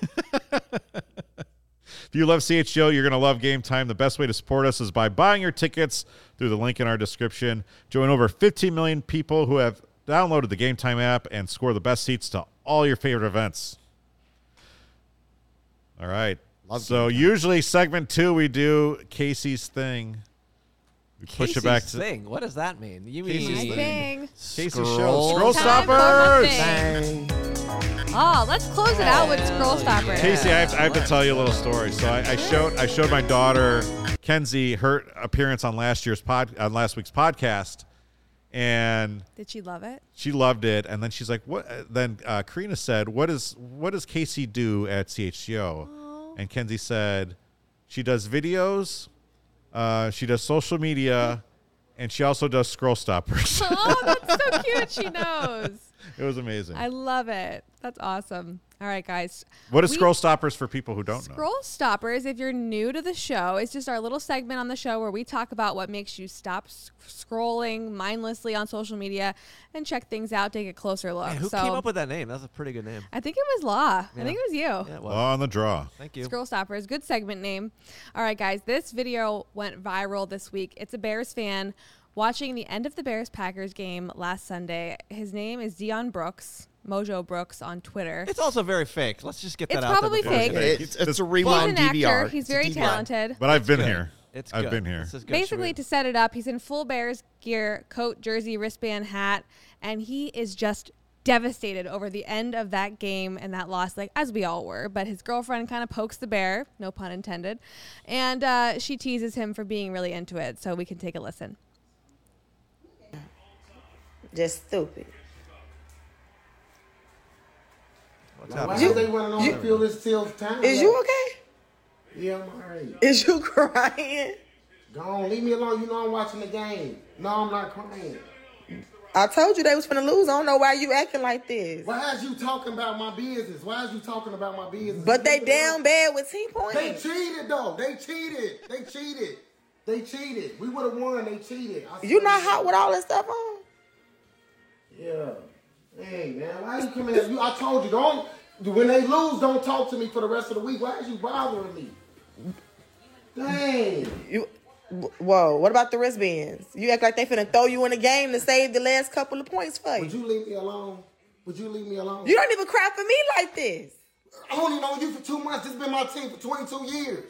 If you love CHGO, you're going to love Game Time. The best way to support us is by buying your tickets through the link in our description. Join over 15 million people who have downloaded the Game Time app and score the best seats to all your favorite events. All right. So usually segment 2, we do Casey's thing. We push it back to thing. What does that mean? You mean Casey's My thing. Casey's Scroll. show. Scroll Time for my Stoppers! thing. Bang. Oh, let's close it out with Scroll Stopper. Casey, I have to tell you a little story. So I showed my daughter Kenzie her appearance on last week's podcast, and Did she love it? she loved it. And then she's like, "What?" Then Karina said, "What does Casey do at CHGO?" And Kenzie said, "She does videos She does social media, and she also does scroll stoppers. Oh, that's so cute. She knows. It was amazing. I love it. That's awesome. All right, guys. What is scroll stoppers for people who don't know? Scroll stoppers, if you're new to the show, it's just our little segment on the show where we talk about what makes you stop scrolling mindlessly on social media and check things out, take a closer look. Man, who came up with that name? That's a pretty good name. I think it was Law. I think it was you. Yeah, well, On the draw. thank you. Scroll stoppers, good segment name. All right, guys, this video went viral this week. It's a Bears fan watching the end of the Bears-Packers game last Sunday. His name is Dion Brooks, Mojo Brooks on Twitter. It's also very fake. Let's just get that It's out probably there. fake. It's a He's rewind an DVR. actor. He's It's a very DVR. talented. But I've been good. here. It's I've good. been here. This is good. Basically, Sheree. to set it up, he's in full Bears gear, coat, jersey, wristband, hat, and he is just devastated over the end of that game and that loss, like as we all were. But his girlfriend kind of pokes the bear, no pun intended, and she teases him for being really into it. So we can take a listen. Just stupid. What's Why happening? are they running on the field this till time? Is you okay? Yeah, I'm alright. Is you crying? Go on, leave me alone. You know I'm watching the game. No, I'm not crying. I told you they was finna lose. I don't know why you acting like this. Why is you talking about my business? Why is you talking about my business? But they down bad with 10 points. They cheated though. They cheated. They cheated. They cheated. We would have won. They cheated. You not hot with all that stuff on? Yeah. Hey man, why you coming at you? I told you don't. When they lose, don't talk to me for the rest of the week. Why is you bothering me? Dang. You. Whoa, what about the wristbands? You act like they finna throw you in the game to save the last couple of points for Would you. you leave me alone? Would you leave me alone? You don't even cry for me like this. I only known you for 2 months. This has been my team for 22 years.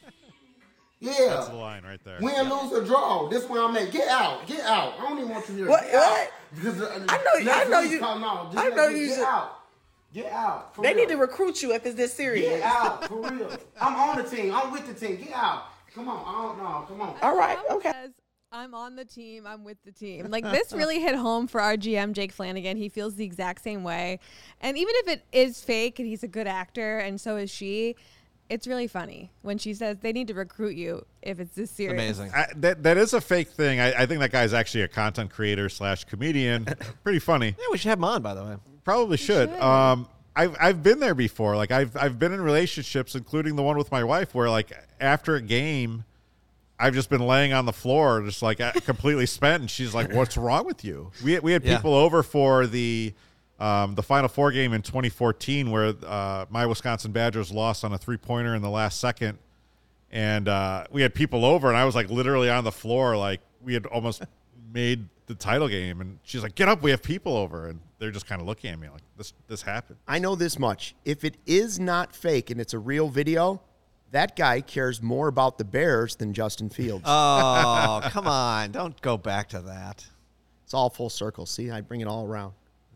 Yeah. That's the line right there. Win, lose, or draw. This one I'm at. Get out. Get out. I don't even want you here. What? Get out. What? Because, I know you- I know you Get should- out. Get out. For They real. need to recruit you if it's this serious. Get out. For real. I'm on the team. I'm with the team. Get out. Come on. I don't know. Come on. All right, Tom okay. says, I'm on the team. I'm with the team. Like, this really hit home for our GM, Jake Flanagan. He feels the exact same way. And even if it is fake and he's a good actor and so is she, it's really funny when she says they need to recruit you if it's this serious. Amazing. That is a fake thing. I think that guy's actually a content creator / comedian. Pretty funny. Yeah, we should have him on, by the way. Probably should. I've been there before. Like I've been in relationships, including the one with my wife, where like after a game, I've just been laying on the floor, just like completely spent, and she's like, "What's wrong with you?" We had Yeah. people over for the Final Four game in 2014, where my Wisconsin Badgers lost on a 3-pointer in the last second, and we had people over, and I was like literally on the floor, like we had almost made the title game, and she's like, "Get up, we have people over," and they're just kind of looking at me like this happened. I know this much. If it is not fake and it's a real video, that guy cares more about the Bears than Justin Fields. Oh, come on. Don't go back to that. It's all full circle. See, I bring it all around.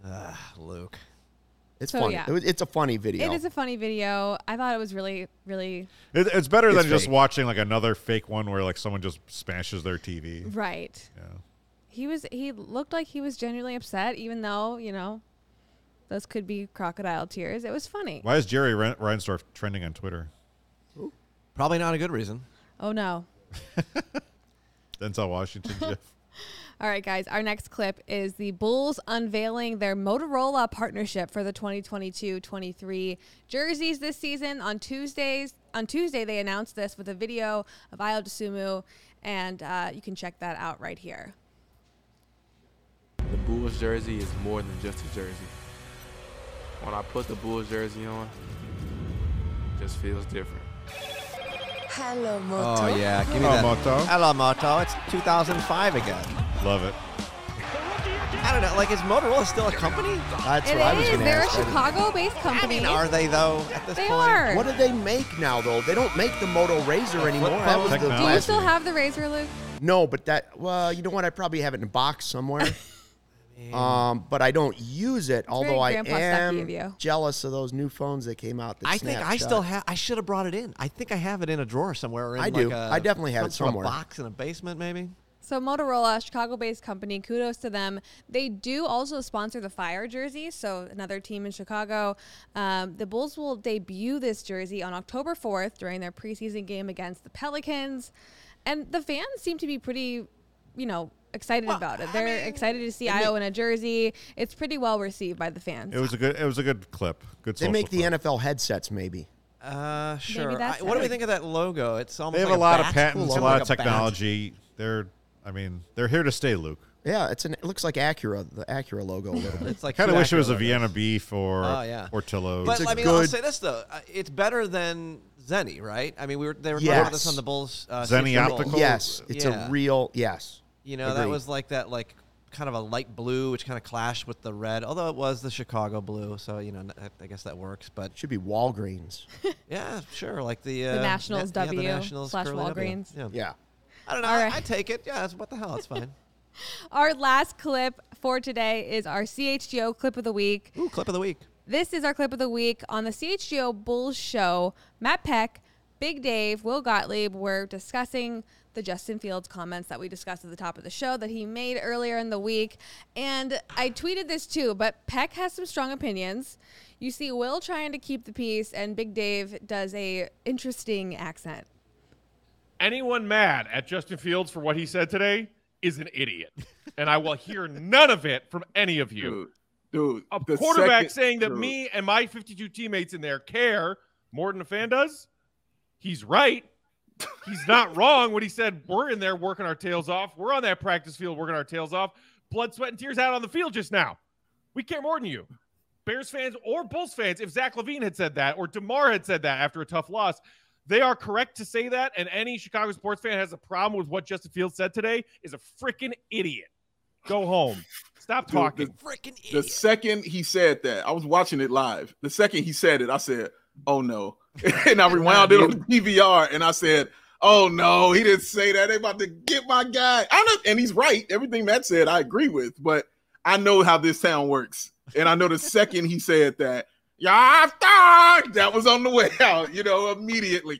Luke. It's So, funny. yeah. It's a funny video. It is a funny video. I thought it was really, really It's better It's than just fake. watching like another fake one where like someone just smashes their TV. right. Yeah. He looked like he was genuinely upset, even though, you know, those could be crocodile tears. It was funny. Why is Jerry Reinsdorf trending on Twitter? Probably not a good reason. Oh, no. Denzel Washington, Jeff. All right, guys. Our next clip is the Bulls unveiling their Motorola partnership for the 2022-23 jerseys this season. On Tuesday, they announced this with a video of Ayo Dosunmu, and you can check that out right here. The Bulls jersey is more than just a jersey. When I put the Bulls jersey on, it just feels different. Hello, Moto. Oh, yeah. Give me Hello, that. Moto. Hello, Moto. It's 2005 again. Love it. I don't know. Like, is Motorola still a company? That's It what I was is. going to They're a ask. Chicago-based I company. mean, are they, though, at this They point? are. What do they make now, though? They don't make the Moto Razor anymore. That was the Technology. Do you last- still have the Razor, Luke? No, but well, you know what? I probably have it in a box somewhere. But I don't use it, although I grandpa stuff of you. am jealous of those new phones that came out. That I think I snap still shut. have. I should have brought it in. I think I have it in a drawer somewhere. Or in I do. Like I definitely have it some sort of somewhere. box in a basement, maybe. So Motorola, Chicago-based company, kudos to them. They do also sponsor the Fire jersey, so another team in Chicago. The Bulls will debut this jersey on October 4th during their preseason game against the Pelicans. And the fans seem to be pretty, excited about it. They're excited to see Io in a jersey. It's pretty well received by the fans. It was a good clip. Good. They make the clip. NFL headsets, maybe. Sure. Maybe that's What do we think of that logo? It's almost They have like a lot bat. of patents, Cool. a lot Like of bat. technology. They're here to stay, Luke. Yeah, it looks like Acura, the Acura logo a little bit. It's like Kind of two wish it was a Acura Vienna logos. beef or yeah. Portillo's. But It's a I'll good- say this though, it's better than Zenny, right? I mean, they were talking Yes. about this on the Bulls. Zenny Super Bowl. Optical? Yes, it's Yeah. a real yes. That Agreed. was like that, kind of a light blue, which kind of clashed with the red. Although it was the Chicago blue, so I guess that works. But Should be Walgreens. yeah, sure, like the Nationals the W Nationals / curly W. Walgreens. Yeah. Yeah. I don't know. All right. I take it. Yeah, what the hell? It's fine. Our last clip for today is our CHGO clip of the week. Ooh, clip of the week. This is our clip of the week on the CHGO Bulls show. Matt Peck, Big Dave, Will Gottlieb were discussing the Justin Fields comments that we discussed at the top of the show that he made earlier in the week. And I tweeted this too, but Peck has some strong opinions. You see Will trying to keep the peace, and Big Dave does a interesting accent. Anyone mad at Justin Fields for what he said today is an idiot. And I will hear none of it from any of you. Dude, A the quarterback second- saying that dude. me and my 52 teammates in there care more than a fan does, he's right. He's not wrong when he said we're in there working our tails off. We're on that practice field working our tails off. Blood, sweat, and tears out on the field just now. We care more than you. Bears fans or Bulls fans, if Zach LaVine had said that or DeMar had said that after a tough loss, they are correct to say that, and any Chicago sports fan has a problem with what Justin Fields said today is a freaking idiot. Go home. Stop Dude, talking. Freaking The idiot. second he said that, I was watching it live. The second he said it, I said, "Oh no!" And I rewound it on the DVR, and I said, "Oh no, he didn't say that. They about to get my guy." I know, and he's right. Everything Matt said, I agree with. But I know how this town works, and I know the second he said that, that was on the way out. Immediately.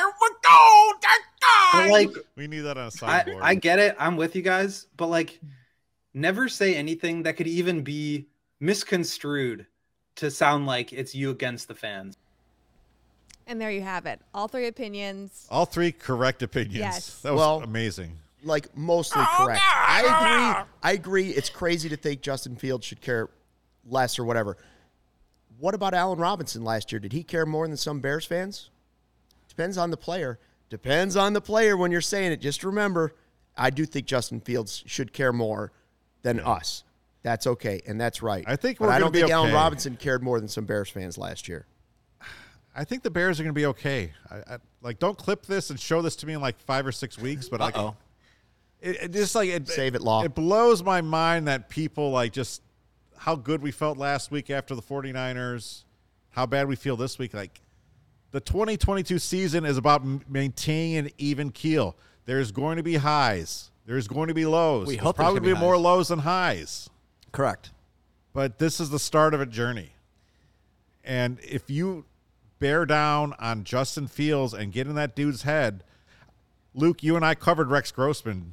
But like, we need that on a soundboard. I get it. I'm with you guys, but like, never say anything that could even be misconstrued to sound like it's you against the fans. And there you have it. All three opinions. All three correct opinions. Yes. That was Well, amazing. Like mostly correct. I agree. It's crazy to think Justin Fields should care less or whatever. What about Allen Robinson last year? Did he care more than some Bears fans? Depends on the player. Depends on the player when you're saying it. Just remember, I do think Justin Fields should care more than us. That's okay, and that's right. I think but we're I gonna don't be think Allen okay. Robinson cared more than some Bears fans last year. I think the Bears are going to be okay. I don't clip this and show this to me in like 5 or 6 weeks, but it just like it Save it, Law. It blows my mind that people like just how good we felt last week after the 49ers, how bad we feel this week. Like the 2022 season is about maintaining an even keel. There's going to be highs. There's going to be lows. We There's hope there's probably gonna be be more highs. lows than highs. Correct. But this is the start of a journey. And if you bear down on Justin Fields and get in that dude's head, Luke, you and I covered Rex Grossman.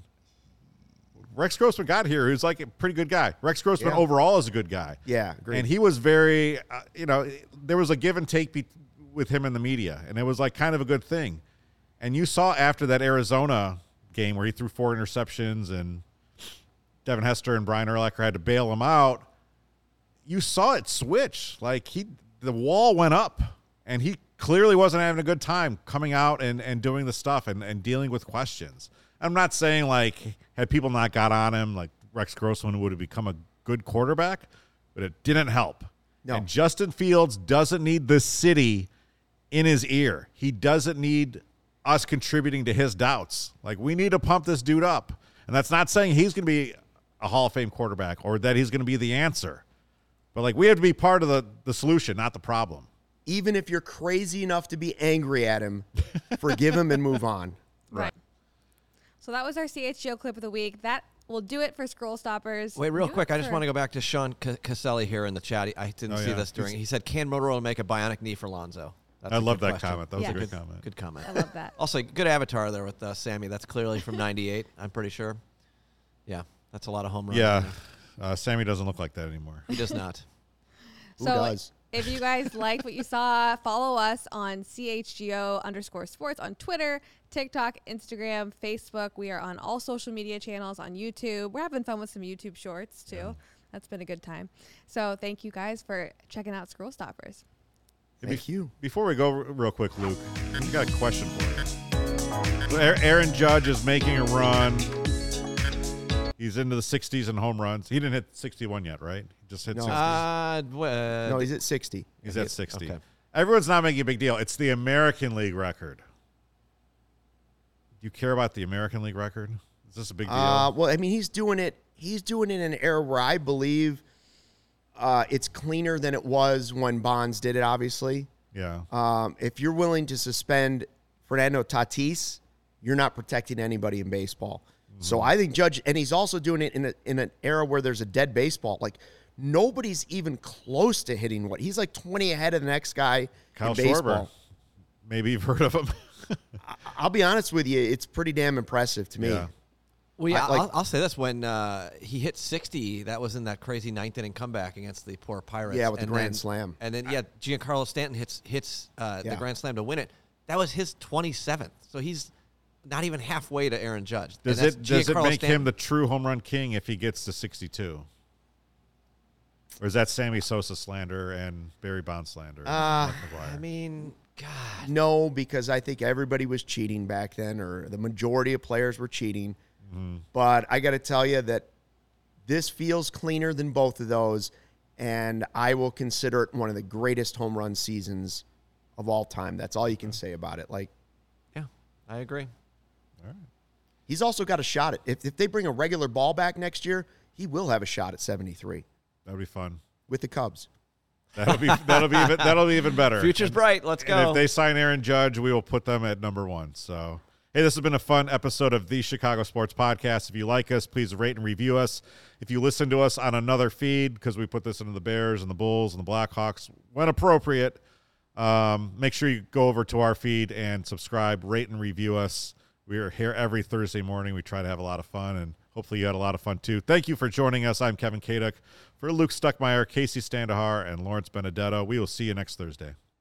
Rex Grossman got here. He was like a pretty good guy. Rex Grossman overall is a good guy. Yeah, agreed. And he was very, there was a give and take with him in the media, and it was like kind of a good thing. And you saw after that Arizona game where he threw 4 interceptions and Devin Hester and Brian Urlacher had to bail him out, you saw it switch. Like the wall went up, and he clearly wasn't having a good time coming out and doing the stuff and dealing with questions. I'm not saying like had people not got on him, like Rex Grossman would have become a good quarterback, but it didn't help. No. And Justin Fields doesn't need the city in his ear. He doesn't need us contributing to his doubts. Like, we need to pump this dude up. And that's not saying he's going to be a Hall of Fame quarterback or that he's going to be the answer. But, like, we have to be part of the solution, not the problem. Even if you're crazy enough to be angry at him, forgive him and move on. Right. So that was our CHGO clip of the week. That will do it for Scroll Stoppers. Wait, real Do quick. it I just for- want to go back to Sean Caselli here in the chat. I didn't see this during. He said, "Can Motorola make a bionic knee for Lonzo?" That's I a love good that question. comment. That was a Yeah. good comment. Good comment. I love that. Also, good avatar there with Sammy. That's clearly from '98. I'm pretty sure. Yeah, that's a lot of home runs. Yeah. Sammy doesn't look like that anymore. He does not. Who So does? If you guys liked what you saw, follow us on CHGO_sports on Twitter, TikTok, Instagram, Facebook. We are on all social media channels on YouTube. We're having fun with some YouTube shorts too. Yeah. That's been a good time. So thank you guys for checking out Scroll Stoppers. Thank you. Before we go real quick, Luke, we got a question for you. So Aaron Judge is making a run. He's into the 60s in home runs. He didn't hit 61 yet, right? He just hit 60. No, he's at 60. He's at 60. Okay. Everyone's not making a big deal. It's the American League record. Do you care about the American League record? Is this a big deal? Well, I mean, he's doing it in an era where I believe it's cleaner than it was when Bonds did it, obviously. Yeah. If you're willing to suspend Fernando Tatis, you're not protecting anybody in baseball. So I think Judge, and he's also doing it in an era where there's a dead baseball. Like, nobody's even close to hitting what he's like 20 ahead of the next guy Kyle in baseball. Schwarber. Maybe you've heard of him. I'll be honest with you, it's pretty damn impressive to me. Yeah. Well, yeah, I'll say this. When he hit 60, that was in that crazy ninth inning comeback against the poor Pirates. Yeah, with the grand slam. And then, Giancarlo Stanton hits the grand slam to win it. That was his 27th. So he's not even halfway to Aaron Judge. Does it make him the true home run king if he gets to 62? Or is that Sammy Sosa slander and Barry Bonds slander? I mean, God. No, because I think everybody was cheating back then, or the majority of players were cheating. Mm-hmm. But I got to tell you that this feels cleaner than both of those, and I will consider it one of the greatest home run seasons of all time. That's all you can say about it. Yeah, I agree. All right. He's also got a shot at if they bring a regular ball back next year, he will have a shot at 73. That'll be fun with the Cubs. That'll be even better. Future's bright. Let's go. And if they sign Aaron Judge, we will put them at number 1. So, hey, this has been a fun episode of the Chicago Sports Podcast. If you like us, please rate and review us. If you listen to us on another feed, because we put this into the Bears and the Bulls and the Blackhawks when appropriate, make sure you go over to our feed and subscribe, rate and review us. We are here every Thursday morning. We try to have a lot of fun, and hopefully you had a lot of fun too. Thank you for joining us. I'm Kevin Kaduk. For Luke Stuckmeyer, Casey Standahar, and Lawrence Benedetto, we will see you next Thursday.